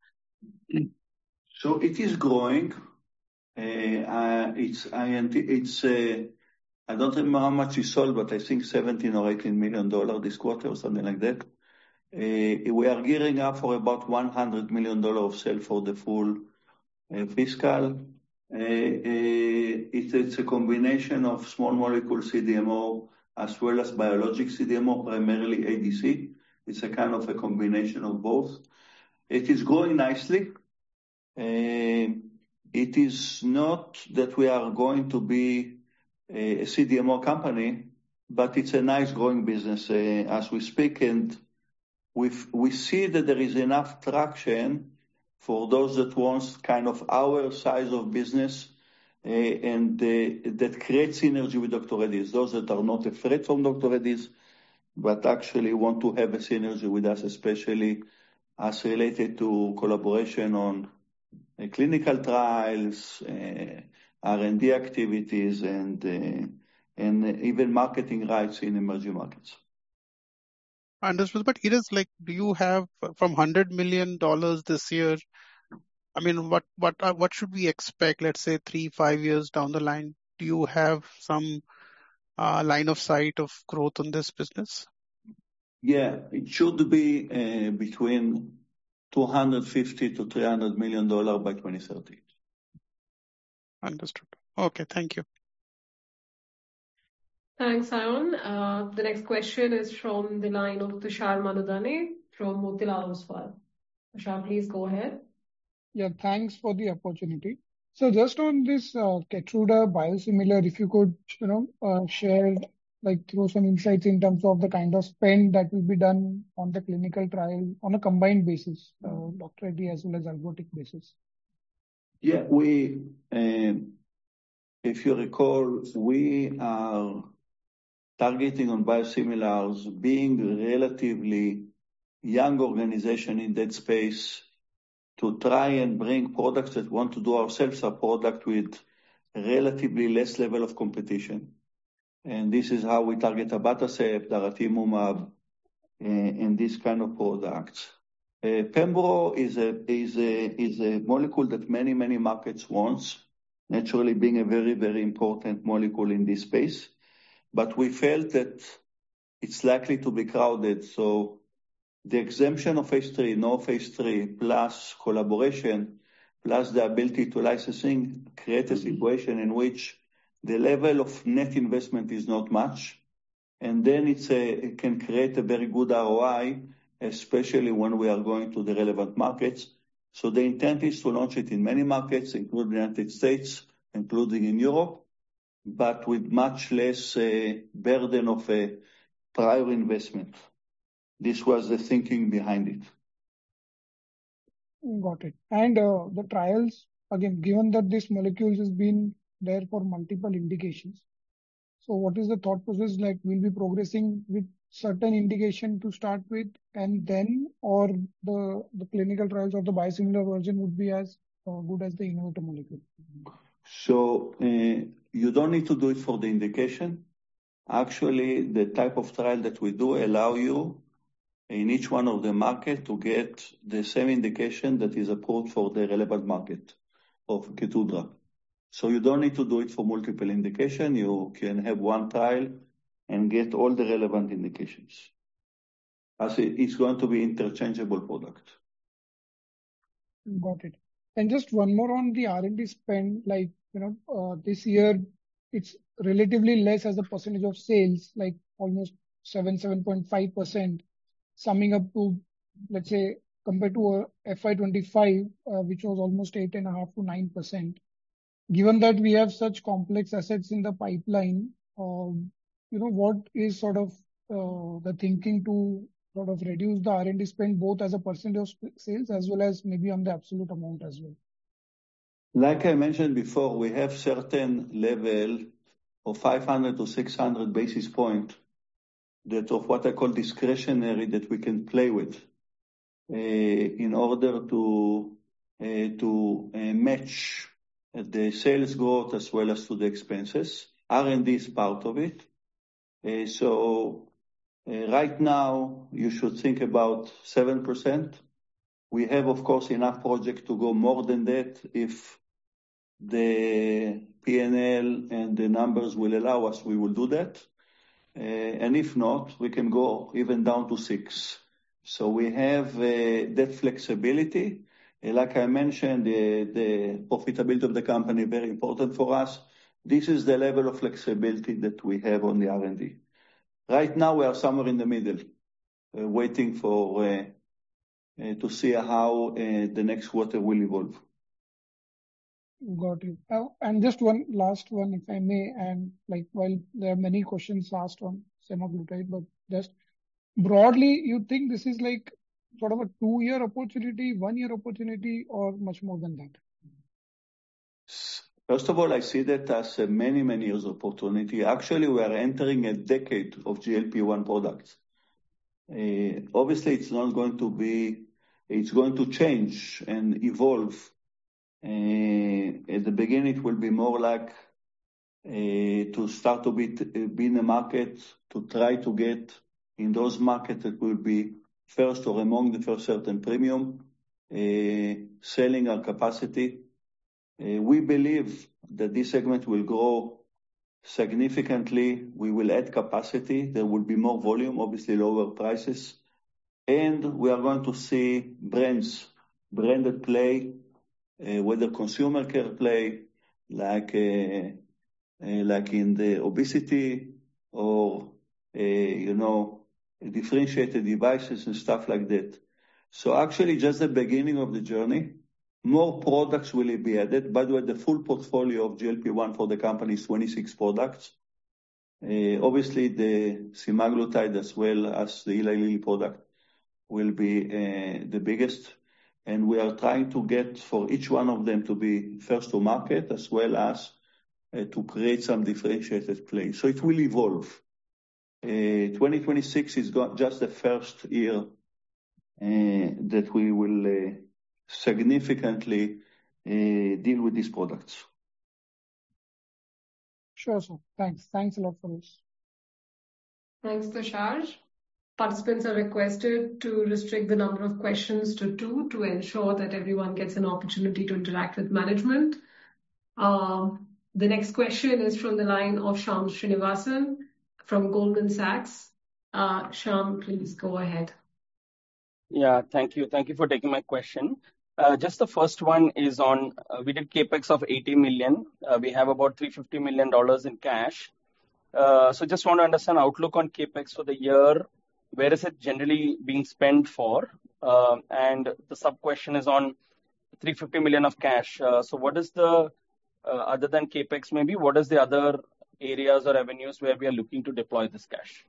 So it is growing. Uh, uh, it's it's uh, I don't remember how much we sold, but I think seventeen or eighteen million dollars this quarter or something like that. Uh, we are gearing up for about one hundred million dollars of sale for the full uh, fiscal. Uh, uh, it's, it's a combination of small molecule C D M O as well as biologic C D M O, primarily A D C. It's a kind of a combination of both. It is growing nicely. Uh, it is not that we are going to be a C D M O company, but it's a nice growing business uh, as we speak, and we we see that there is enough traction for those that want kind of our size of business uh, and uh, that create synergy with Doctor Reddy's. Those that are not afraid from Doctor Reddy's, but actually want to have a synergy with us, especially as related to collaboration on uh, clinical trials, uh, R and D activities, and uh, and even marketing rights in emerging markets. Understood. But it is like, do you have from one hundred million dollars this year? I mean, what what uh, what should we expect? Let's say three, five years down the line. Do you have some uh, line of sight of growth on this business? Yeah, it should be uh, between two hundred fifty to three hundred million dollars by twenty thirty. Understood. Okay, thank you. Thanks, Aaron. Uh, the next question is from the line of Tushar Manudhane from Motilal Oswal. Tushar, please go ahead. Yeah, thanks for the opportunity. So just on this uh, Keytruda biosimilar, if you could, you know, uh, share, like throw some insights in terms of the kind of spend that will be done on the clinical trial on a combined basis, uh, Doctor Reddy as well as Alvotech basis. Yeah, we, um, if you recall, we are targeting on biosimilars, being a relatively young organization in that space, to try and bring products that want to do ourselves a product with relatively less level of competition. And this is how we target abatacept, daratumumab, and, and this kind of products. Uh, Pembro is a, is a, is a molecule that many, many markets wants, naturally being a very, very important molecule in this space. But we felt that it's likely to be crowded. So the exemption of phase three, no phase three, plus collaboration, plus the ability to licensing, create a situation in which the level of net investment is not much. And then it's a, it can create a very good R O I, especially when we are going to the relevant markets. So the intent is to launch it in many markets, including the United States, including in Europe, but with much less uh, burden of a prior investment. This was the thinking behind it. Got it. And uh, the trials, again, given that this molecule has been there for multiple indications, so what is the thought process like? We'll be progressing with certain indication to start with, and then, or the, the clinical trials of the biosimilar version would be as uh, good as the innovator molecule? So uh, you don't need to do it for the indication. Actually, the type of trial that we do allow you in each one of the market to get the same indication that is approved for the relevant market of Keytruda. So you don't need to do it for multiple indication. You can have one trial and get all the relevant indications. As it's going to be interchangeable product. Got it. And just one more on the R and D spend, like, you know, uh, this year it's relatively less as a percentage of sales, like almost seven, seven point five percent, summing up to, let's say, compared to F Y twenty-five, uh, which was almost eight point five to nine percent. Given that we have such complex assets in the pipeline, um, you know, what is sort of uh, the thinking to sort of reduce the R and D spend both as a percentage of sales as well as maybe on the absolute amount as well? Like I mentioned before, we have certain level of five hundred to six hundred basis point that of what I call discretionary that we can play with uh, in order to uh, to uh, match the sales growth as well as to the expenses. R and D is part of it. Uh, so uh, right now, you should think about seven percent. We have, of course, enough project to go more than that if the P and L and the numbers will allow us, we will do that. Uh, and if not, we can go even down to six. So we have uh, that flexibility. Uh, like I mentioned, uh, the profitability of the company is very important for us. This is the level of flexibility that we have on the R and D. Right now, we are somewhere in the middle, uh, waiting for uh, uh, to see how uh, the next quarter will evolve. Got it. Uh, and just one last one, if I may, and like while there are many questions asked on semaglutide, but just broadly, you think this is like sort of a two-year opportunity, one-year opportunity, or much more than that? First of all, I see that as a many, many years opportunity. Actually, we are entering a decade of G L P one products. Uh, obviously, it's not going to be, it's going to change and evolve. Uh, at the beginning, it will be more like uh, to start to be, be in the market, to try to get in those markets that will be first or among the first certain premium, uh, selling our capacity. Uh, we believe that this segment will grow significantly. We will add capacity. There will be more volume, obviously lower prices. And we are going to see brands, branded play, uh, whether consumer care play, like, uh, uh, like in the obesity or, uh, you know, differentiated devices and stuff like that. So actually just the beginning of the journey. More products will be added. By the way, the full portfolio of G L P one for the company is twenty-six products. Uh, obviously, the semaglutide as well as the Eli Lilly product will be uh, the biggest. And we are trying to get for each one of them to be first to market as well as uh, to create some differentiated play. So it will evolve. Uh, twenty twenty-six is got just the first year uh, that we will uh, significantly uh, deal with these products. Sure, sir. Thanks. Thanks a lot for this. Thanks, Tushar. Participants are requested to restrict the number of questions to two to ensure that everyone gets an opportunity to interact with management. Um, the next question is from the line of Shyam Srinivasan from Goldman Sachs. Uh, Shyam, please go ahead. Yeah, thank you. Thank you for taking my question. Uh, just the first one is on, uh, we did capex of eighty million. Uh, we have about three hundred fifty million dollars in cash. Uh, so just want to understand outlook on capex for the year. Where is it generally being spent for? Uh, and the sub question is on three hundred fifty million of cash. Uh, so what is the, uh, other than capex maybe, what is the other areas or avenues where we are looking to deploy this cash?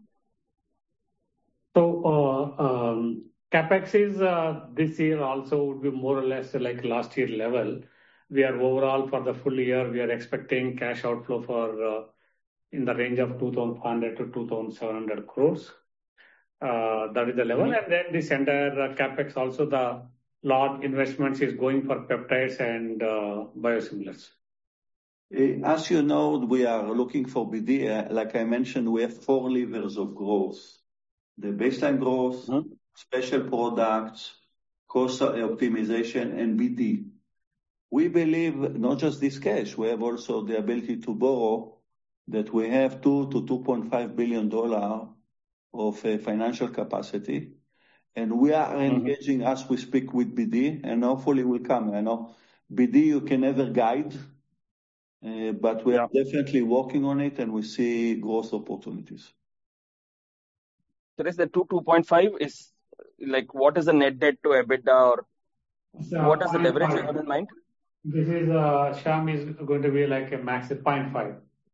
So, uh, um, Capex is uh, this year also would be more or less like last year level. We are overall for the full year, we are expecting cash outflow for uh, in the range of two thousand five hundred to two thousand seven hundred crores. Uh, that is the level. Mm-hmm. And then this entire uh, Capex also the large investments is going for peptides and uh, biosimilars. As you know, we are looking for B D. Uh, like I mentioned, we have four levers of growth. The baseline growth, mm-hmm. special products, cost optimization, and B D. We believe not just this cash, we have also the ability to borrow, that we have two to two point five billion dollars of uh, financial capacity. And we are mm-hmm. engaging as we speak with B D, and hopefully will come. I know B D you can never guide, uh, but we yeah. are definitely working on it, and we see growth opportunities. There is the two, two point five is like, what is the net debt to EBITDA or so what is the leverage you have in mind? This is, uh, Shyam is going to be like a max of zero point five.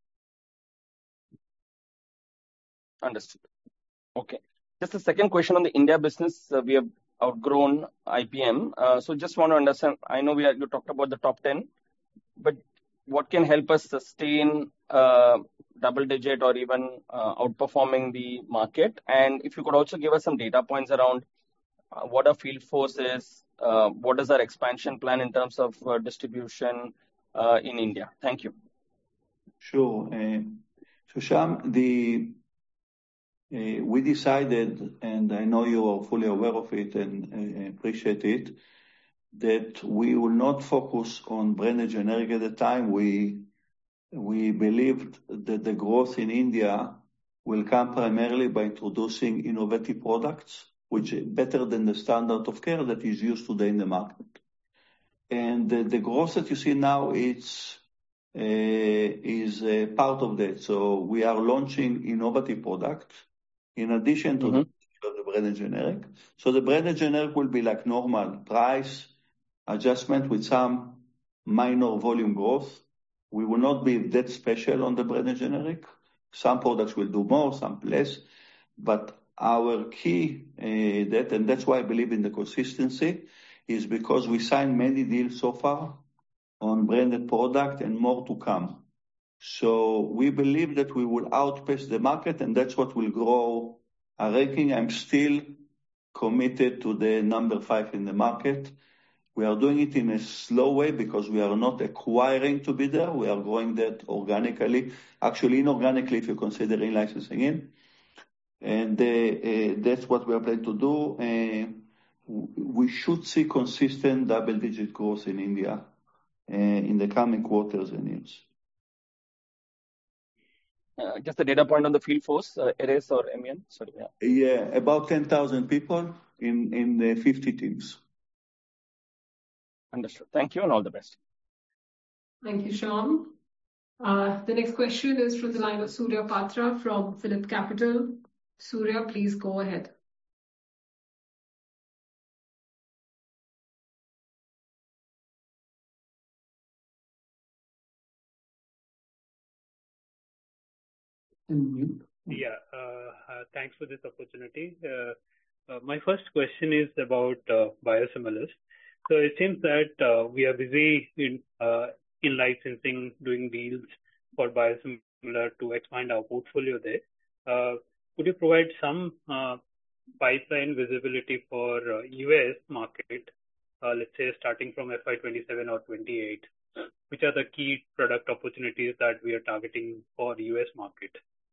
Understood. Okay. Just the second question on the India business. Uh, we have outgrown I P M. Uh, so just want to understand, I know we are, you talked about the top ten, but what can help us sustain uh, double digit or even uh, outperforming the market? And if you could also give us some data points around uh, what our field force is, uh, what is our expansion plan in terms of uh, distribution uh, in India? Thank you. Sure. Uh, so Shyam, the, uh, we decided, and I know you are fully aware of it and uh, appreciate it, that we will not focus on branded generic at the time. We we believed that the growth in India will come primarily by introducing innovative products, which are better than the standard of care that is used today in the market. And the, the growth that you see now it's, uh, is a part of that. So we are launching innovative products in addition to mm-hmm. the, the branded generic. So the branded generic will be like normal price adjustment with some minor volume growth. We will not be that special on the branded generic. Some products will do more, some less. But our key, uh, that, and that's why I believe in the consistency, is because we signed many deals so far on branded product and more to come. So we believe that we will outpace the market, and that's what will grow our ranking. I'm still committed to the number five in the market. We are doing it in a slow way because we are not acquiring to be there. We are growing that organically, actually inorganically if you consider in licensing in. And uh, uh, that's what we are planning to do. Uh, we should see consistent double-digit growth in India uh, in the coming quarters and years. Uh, just a data point on the field force, uh, Eres or Emian? Sorry. Yeah, yeah about ten thousand people in, in the fifty teams. Understood. Thank you and all the best. Thank you, Sean. Uh, the next question is from the line of Surya Patra from Phillip Capital. Surya, please go ahead. Yeah, uh, uh, thanks for this opportunity. Uh, uh, my first question is about uh, biosimilars. So it seems that uh, we are busy in uh, in licensing, doing deals for biosimilar to expand our portfolio there. Uh, could you provide some uh, pipeline visibility for uh, U S market, uh, let's say starting from F Y twenty-seven or twenty-eight? Which are the key product opportunities that we are targeting for the U S market?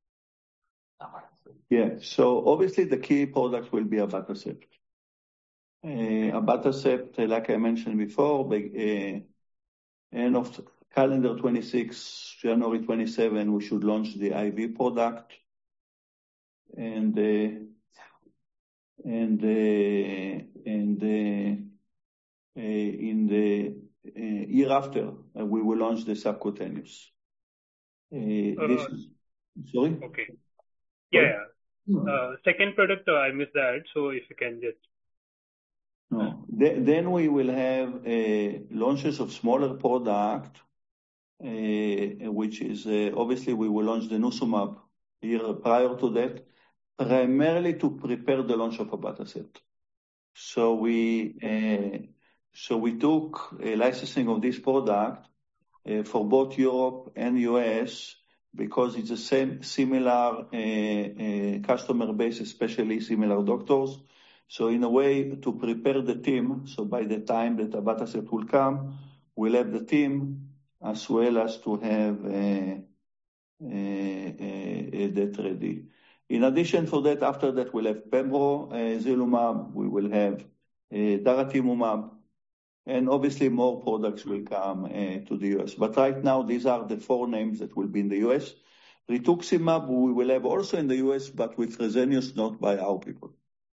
Yeah, so obviously the key products will be abatacept. Uh, abatacept, uh, like I mentioned before, by uh, end of calendar twenty-six, January twenty-seven, we should launch the I V product. And uh, and uh, and uh, uh, in the uh, year after, uh, we will launch the subcutaneous. Uh, uh, this is, sorry? Okay. Yeah. Uh, second product, uh, I missed that. So if you can just. No. Then, then we will have uh, launches of smaller product, uh, which is uh, obviously we will launch the Nusumab year prior to that, primarily to prepare the launch of abatacept. So we uh, so we took a licensing of this product uh, for both Europe and U S because it's the same similar uh, uh, customer base, especially similar doctors. So in a way to prepare the team, so by the time that abatacept will come, we'll have the team as well as to have uh, uh, uh, that ready. In addition for that, after that we'll have Pembro, uh, Zilumab, we will have uh, Daratumumab, and obviously more products will come uh, to the U S. But right now, these are the four names that will be in the U S. Rituximab, we will have also in the U S, but with Fresenius, not by our people.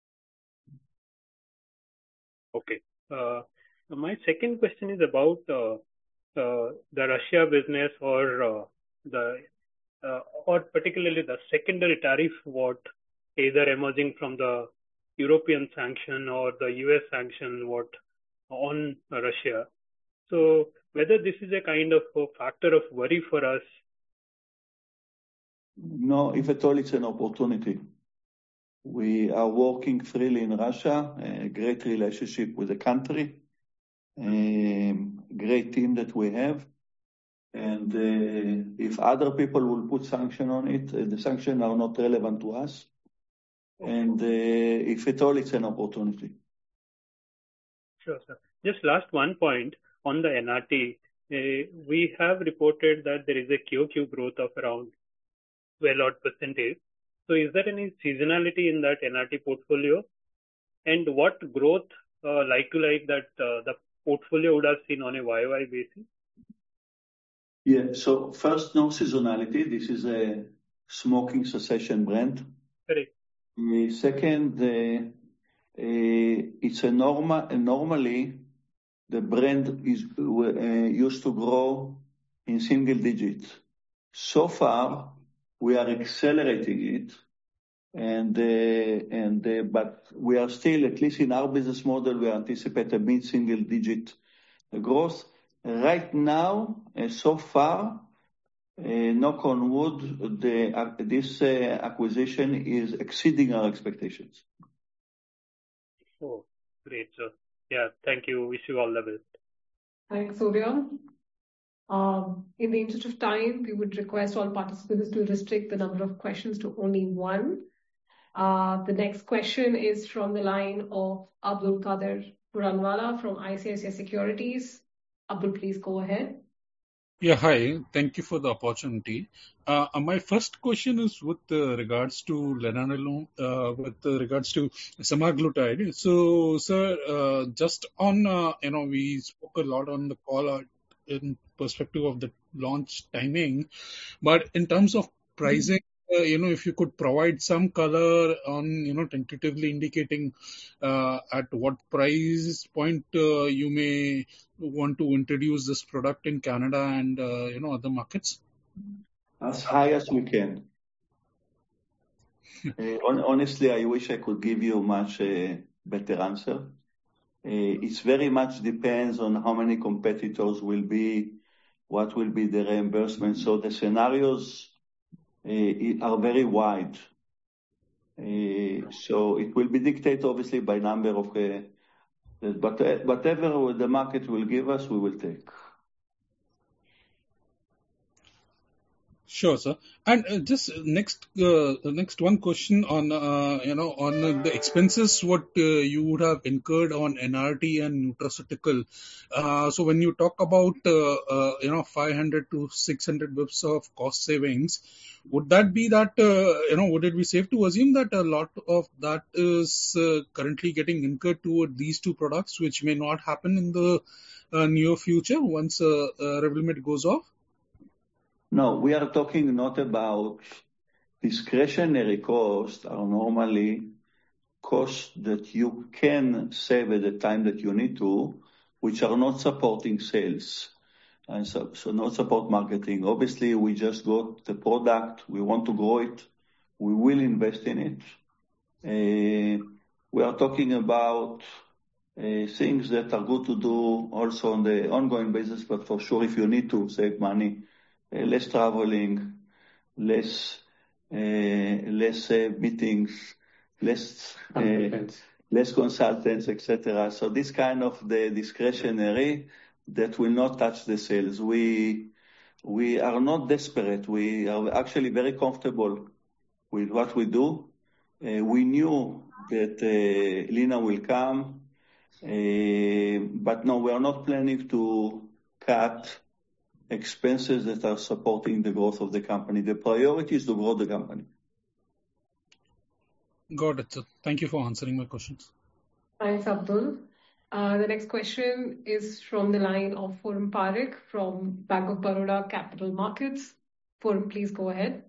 Okay. Uh, my second question is about uh, uh, the Russia business or uh, the uh, or particularly the secondary tariff, what either emerging from the European sanction or the U S sanction, what on Russia. So whether this is a kind of a factor of worry for us? No, if at all, it's an opportunity. We are working freely in Russia, a great relationship with the country, a great team that we have. And uh, if other people will put sanction on it, uh, the sanctions are not relevant to us. And uh, if at all, it's an opportunity. Sure, sir. Just last one point on the N R T. Uh, we have reported that there is a Q O Q growth of around twelve odd percentage. So is there any seasonality in that N R T portfolio? And what growth uh, like to like that uh, the portfolio would have seen on a Y O Y basis? Yeah. So first, no seasonality. This is a smoking cessation brand. Correct. Uh, second, uh, uh, it's a normal. Uh, normally, the brand is uh, used to grow in single digits. So far, we are accelerating it, and uh, and uh, but we are still, at least in our business model, we anticipate a mid-single digit growth. Right now, uh, so far, uh, knock on wood, the, uh, this uh, acquisition is exceeding our expectations. Oh, great, sir. Yeah, thank you. Wish you all the best. Thanks, Surya. Um, in the interest of time, we would request all participants to restrict the number of questions to only one. Uh, the next question is from the line of Abdul Qadir Puranwala from I C I C I Securities. Abdul, please go ahead. Yeah, hi. Thank you for the opportunity. Uh, uh, my first question is with uh, regards to Lenalidomide, uh, with uh, regards to semaglutide. So, sir, uh, just on, uh, you know, we spoke a lot on the call uh, in perspective of the launch timing, but in terms of pricing, uh, you know, if you could provide some color on, you know, tentatively indicating uh, at what price point uh, you may want to introduce this product in Canada and, uh, you know, other markets? As high as we can. uh, on, honestly, I wish I could give you a much uh, better answer. Uh, it's very much depends on how many competitors will be, what will be the reimbursement. So the scenarios uh, are very wide. Uh, so it will be dictated obviously by number of, uh, but uh, whatever the market will give us, we will take. Sure, sir. And uh, just next, uh, next one question on, uh, you know, on uh, the expenses, what uh, you would have incurred on N R T and nutraceutical. Uh, so when you talk about, uh, uh, you know, five hundred to six hundred bips of cost savings, would that be that, uh, you know, would it be safe to assume that a lot of that is uh, currently getting incurred toward these two products, which may not happen in the uh, near future once uh, uh, Revlimid goes off? No, we are talking not about discretionary costs are normally costs that you can save at the time that you need to, which are not supporting sales. And so, so not support marketing. Obviously, we just got the product. We want to grow it. We will invest in it. Uh, we are talking about uh, things that are good to do also on the ongoing basis, but for sure, if you need to save money, uh, less traveling, less, uh, less uh, meetings, less, uh, less consultants, et cetera. So this kind of the discretionary that will not touch the sales. We we are not desperate. We are actually very comfortable with what we do. Uh, we knew that uh, Lina will come, uh, but no, we are not planning to cut expenses that are supporting the growth of the company. The priority is to grow the company. Got it, sir. Thank you for answering my questions. Thanks, Abdul. Uh, the next question is from the line of Forum Parekh from Bank of Baroda Capital Markets. Forum, please go ahead.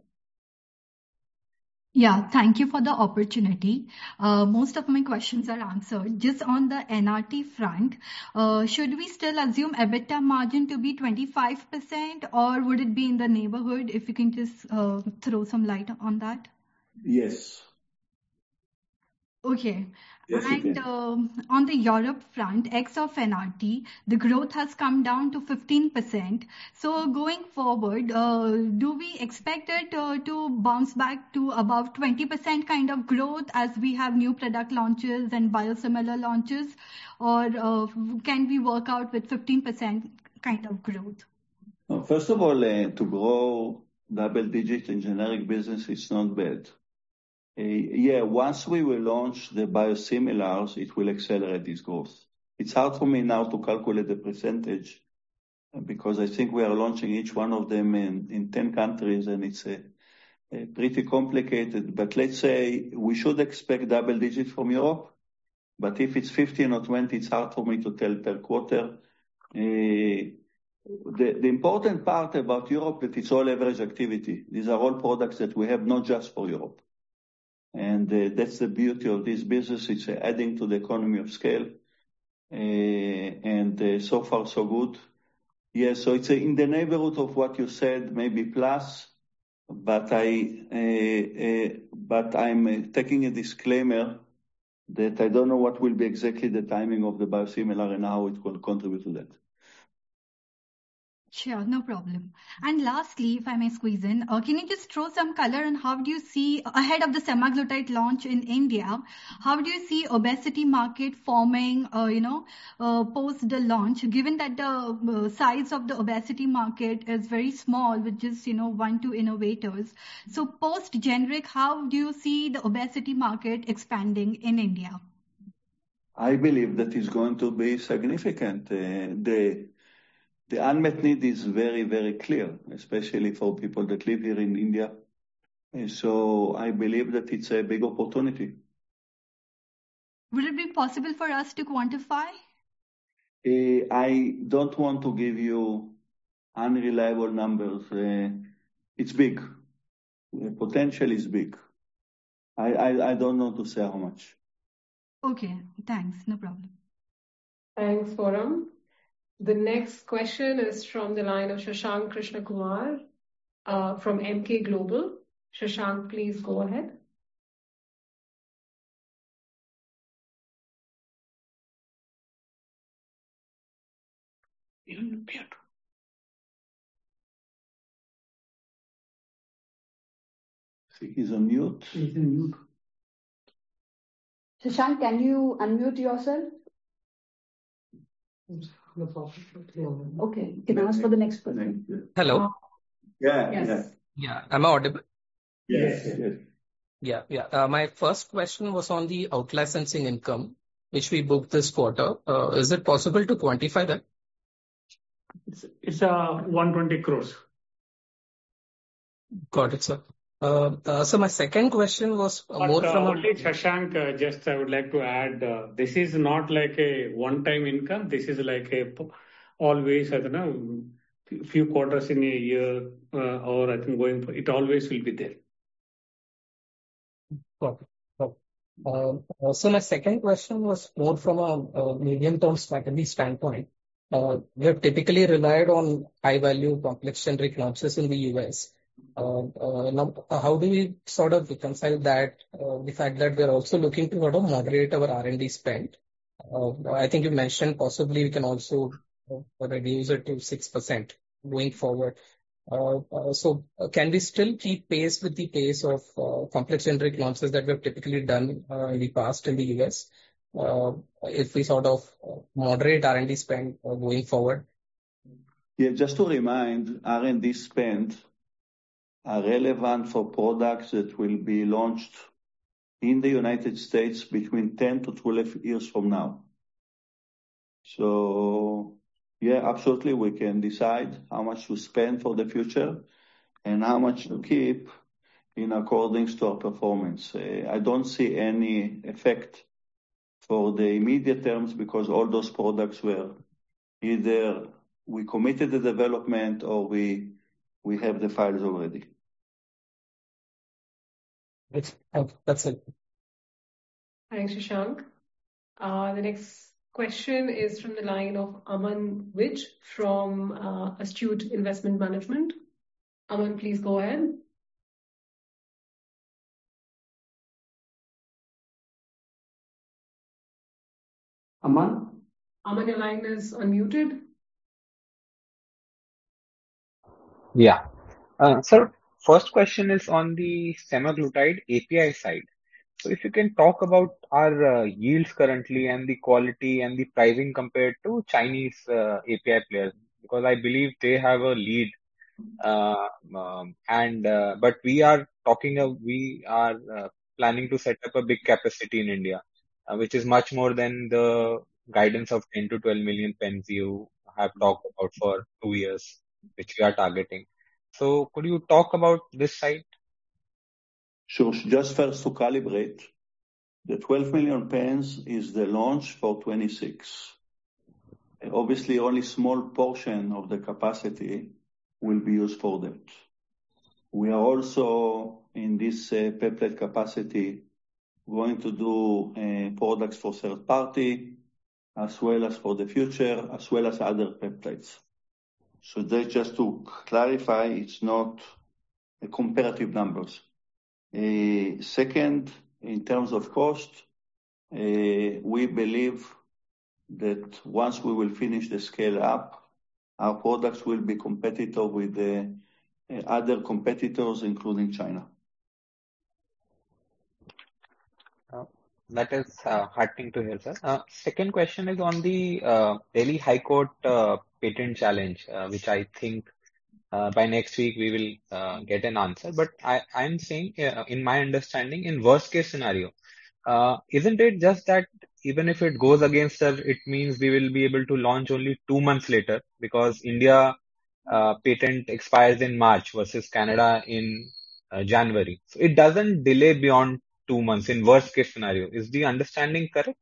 Yeah, thank you for the opportunity. Uh, most of my questions are answered. Just on the N R T front, uh, should we still assume EBITDA margin to be twenty-five percent or would it be in the neighborhood? If you can just uh, throw some light on that. Yes. Okay. Yes, and um, on the Europe front, ex of N R T, the growth has come down to fifteen percent. So going forward, uh, do we expect it uh, to bounce back to above twenty percent kind of growth as we have new product launches and biosimilar launches? Or uh, can we work out with fifteen percent kind of growth? Well, first of all, uh, to grow double digit in generic business, it's not bad. Uh, yeah, once we will launch the biosimilars, it will accelerate this growth. It's hard for me now to calculate the percentage because I think we are launching each one of them in, in ten countries and it's a, a pretty complicated. But let's say we should expect double digit from Europe. But if it's fifteen or twenty, it's hard for me to tell per quarter. Uh, the, the important part about Europe is it's all average activity. These are all products that we have not just for Europe. And uh, that's the beauty of this business. It's uh, adding to the economy of scale. Uh, and uh, so far, so good. Yeah, so it's uh, in the neighborhood of what you said, maybe plus. But I, uh, uh, but I'm uh, taking a disclaimer that I don't know what will be exactly the timing of the biosimilar and how it will contribute to that. Sure, no problem. And lastly, if I may squeeze in, uh, can you just throw some color on how do you see, ahead of the semaglutide launch in India, how do you see obesity market forming, uh, you know, uh, post the launch, given that the uh, size of the obesity market is very small with just, you know, one, two innovators. So post generic, how do you see the obesity market expanding in India? I believe that is going to be significant. Uh, the The unmet need is very, very clear, especially for people that live here in India. And so I believe that it's a big opportunity. Will it be possible for us to quantify? Uh, I don't want to give you unreliable numbers. Uh, it's big. The potential is big. I, I, I don't know to say how much. Okay, thanks. No problem. Thanks, Forum. The next question is from the line of Shashank Krishnakumar uh, from M K Global. Shashank, please go ahead. He's on mute. He's on mute. Shashank, can you unmute yourself? Okay, you can ask for the next person. Hello. Yeah, Yes. yeah. Yeah, am I audible? Yes, yes. Yeah, yeah. Uh, my first question was on the out-licensing income, which we booked this quarter. Uh, is it possible to quantify that? It's, it's uh, one hundred twenty crores. Got it, sir. Uh, uh, so my second question was uh, But more uh, from a... only Shashank, uh, just I would like to add, uh, this is not like a one-time income. This is like a p- always, I don't know, few quarters in a year, uh, or I think going for it always will be there. Got it. Got it. Uh, uh, so my second question was more from a, a medium-term strategy standpoint. Uh, we have typically relied on high-value complex generic launches in the U S. Uh, uh, now, how do we sort of reconcile that, uh, the fact that we're also looking to sort of moderate our R and D spend? Uh, I think you mentioned possibly we can also uh, reduce it to six percent going forward. Uh, uh, so uh, can we still keep pace with the pace of uh, complex generic launches that we have typically done uh, in the past in the U S? Uh, if we sort of uh, moderate R and D spend uh, going forward? Yeah, just to remind, R and D spend are relevant for products that will be launched in the United States between ten to twelve years from now. So, yeah, absolutely, we can decide how much to spend for the future and how much to keep in accordance to our performance. Uh, I don't see any effect for the immediate terms because all those products were either we committed the development or we we have the files already. That's it. Thanks, Shashank. Uh, the next question is from the line of Aman Vij from uh, Astute Investment Management. Aman, please go ahead. Aman? Aman, your line is unmuted. Yeah. Uh, sir, first question is on the semaglutide A P I side. So if you can talk about our uh, yields currently and the quality and the pricing compared to Chinese uh, A P I players, because I believe they have a lead. Uh, um, and uh, but we are talking, uh, we are uh, planning to set up a big capacity in India, uh, which is much more than the guidance of ten to twelve million pens you have talked about for two years, which we are targeting. So could you talk about this side? Sure. Just first to calibrate, the twelve million pens is the launch for twenty-six. obviously only small portion of the capacity will be used for that. We are also in this uh, peptide capacity going to do uh, products for third party, as well as for the future, as well as other peptides. So that just to clarify, it's not a comparative numbers. Uh, second, in terms of cost, uh, we believe that once we will finish the scale up, our products will be competitive with the uh, other competitors, including China. Uh, that is uh, heartening to hear, sir. Uh, second question is on the uh, Delhi High Court uh, patent challenge, uh, which I think uh, by next week we will uh, get an answer. But I, I'm saying, uh, in my understanding, in worst case scenario, uh, isn't it just that even if it goes against us, it means we will be able to launch only two months later because India uh, patent expires in March versus Canada in uh, January. So it doesn't delay beyond two months in worst case scenario. Is the understanding correct?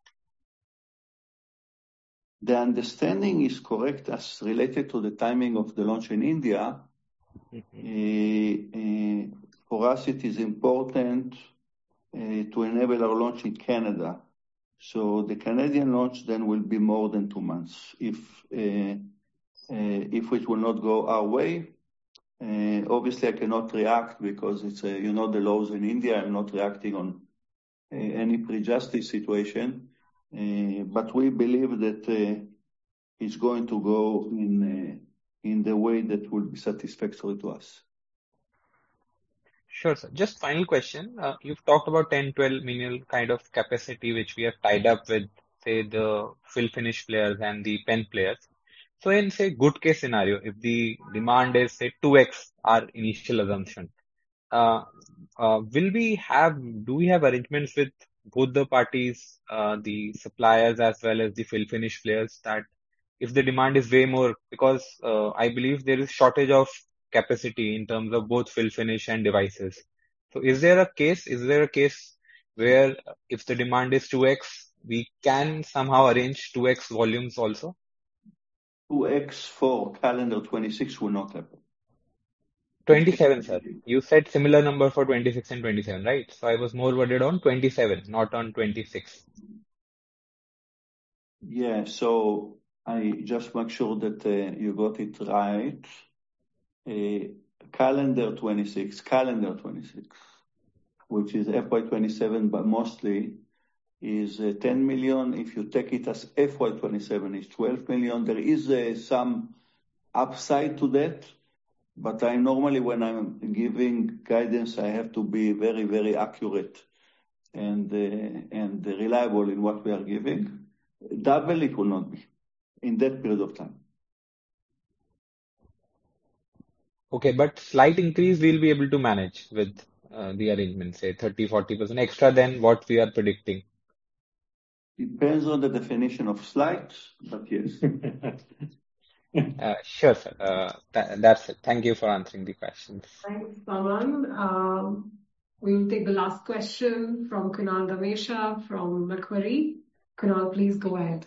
The understanding is correct as related to the timing of the launch in India. Mm-hmm. Uh, uh, for us, it is important uh, to enable our launch in Canada. So the Canadian launch then will be more than two months. If uh, uh, if it will not go our way, uh, obviously I cannot react because it's uh, you know the laws in India. I'm not reacting on uh, any pre-justice situation, uh, but we believe that uh, it's going to go in uh, in the way that will be satisfactory to us. Sure, sir. Just final question. Uh, you've talked about ten, twelve million kind of capacity which we have tied up with, say, the fill finish players and the pen players. So in, say, good case scenario, if the demand is, say, two x our initial assumption, uh, uh, will we have, do we have arrangements with both the parties, uh, the suppliers as well as the fill finish players, that if the demand is way more, because uh, I believe there is shortage of capacity in terms of both fill finish and devices. So is there a case, is there a case where if the demand is two x, we can somehow arrange two x volumes also? two x for calendar twenty-six will not happen. twenty-seven, sir. You said similar number for twenty-six and twenty-seven, right? So I was more worried on twenty-seven, not on twenty-six. Yeah, so I just make sure that uh, you got it right. Uh, calendar twenty-six, calendar twenty-six, which is F Y twenty-seven, but mostly is uh, ten million. If you take it as F Y twenty-seven, it's twelve million. There is uh, some upside to that, but I normally, when I'm giving guidance, I have to be very, very accurate and uh, and reliable in what we are giving. Double it will not be in that period of time. Okay, but slight increase we'll be able to manage with uh, the arrangement, say thirty, forty percent extra than what we are predicting. Depends on the definition of slight, but yes. uh, sure, sir. Uh, th- that's it. Thank you for answering the questions. Thanks, Pawan. Um, we'll take the last question from Kunal Ramesha from Macquarie. Kunal, please go ahead.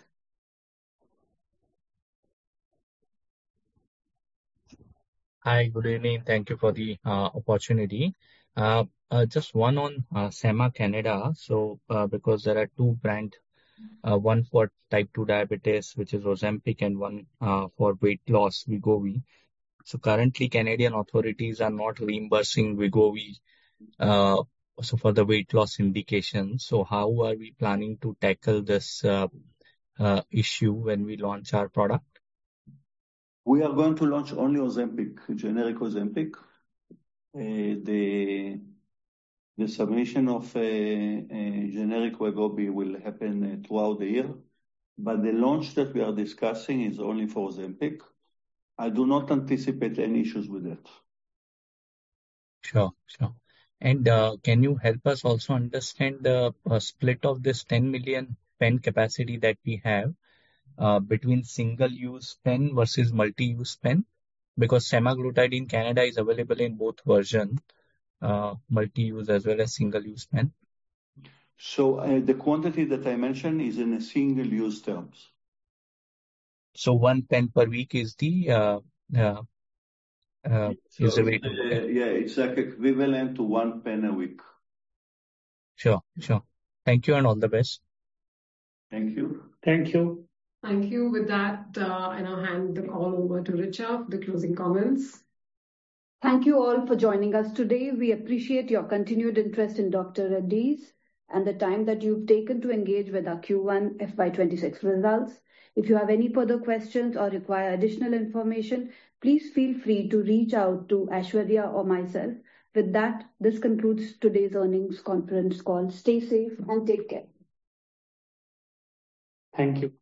Hi, good evening. Thank you for the uh, opportunity. Uh, uh, just one on uh, SEMA Canada. So, uh, because there are two brands, uh, one for type two diabetes, which is Ozempic, and one uh, for weight loss, Wegovy. So, currently, Canadian authorities are not reimbursing Wegovy uh, so for the weight loss indication. So, how are we planning to tackle this uh, uh, issue when we launch our product? We are going to launch only Ozempic, generic Ozempic. Uh, the the submission of uh, uh, generic Wegovy will happen uh, throughout the year, but the launch that we are discussing is only for Ozempic. I do not anticipate any issues with that. Sure, sure. And uh, can you help us also understand the uh, split of this ten million pen capacity that we have uh, between single-use pen versus multi-use pen? Because semaglutide in Canada is available in both versions, uh, multi-use as well as single-use pen. So uh, the quantity that I mentioned is in a single-use terms. So one pen per week is the uh, uh, uh, So is the way it's, to look at uh, it. yeah, it's like equivalent to one pen a week. Sure, sure. Thank you and all the best. Thank you. Thank you. Thank you. With that, uh, I now hand the call over to Richa for the closing comments. Thank you all for joining us today. We appreciate your continued interest in Doctor Reddy's and the time that you've taken to engage with our Q one F Y twenty-six results. If you have any further questions or require additional information, please feel free to reach out to Aishwarya or myself. With that, this concludes today's earnings conference call. Stay safe and take care. Thank you.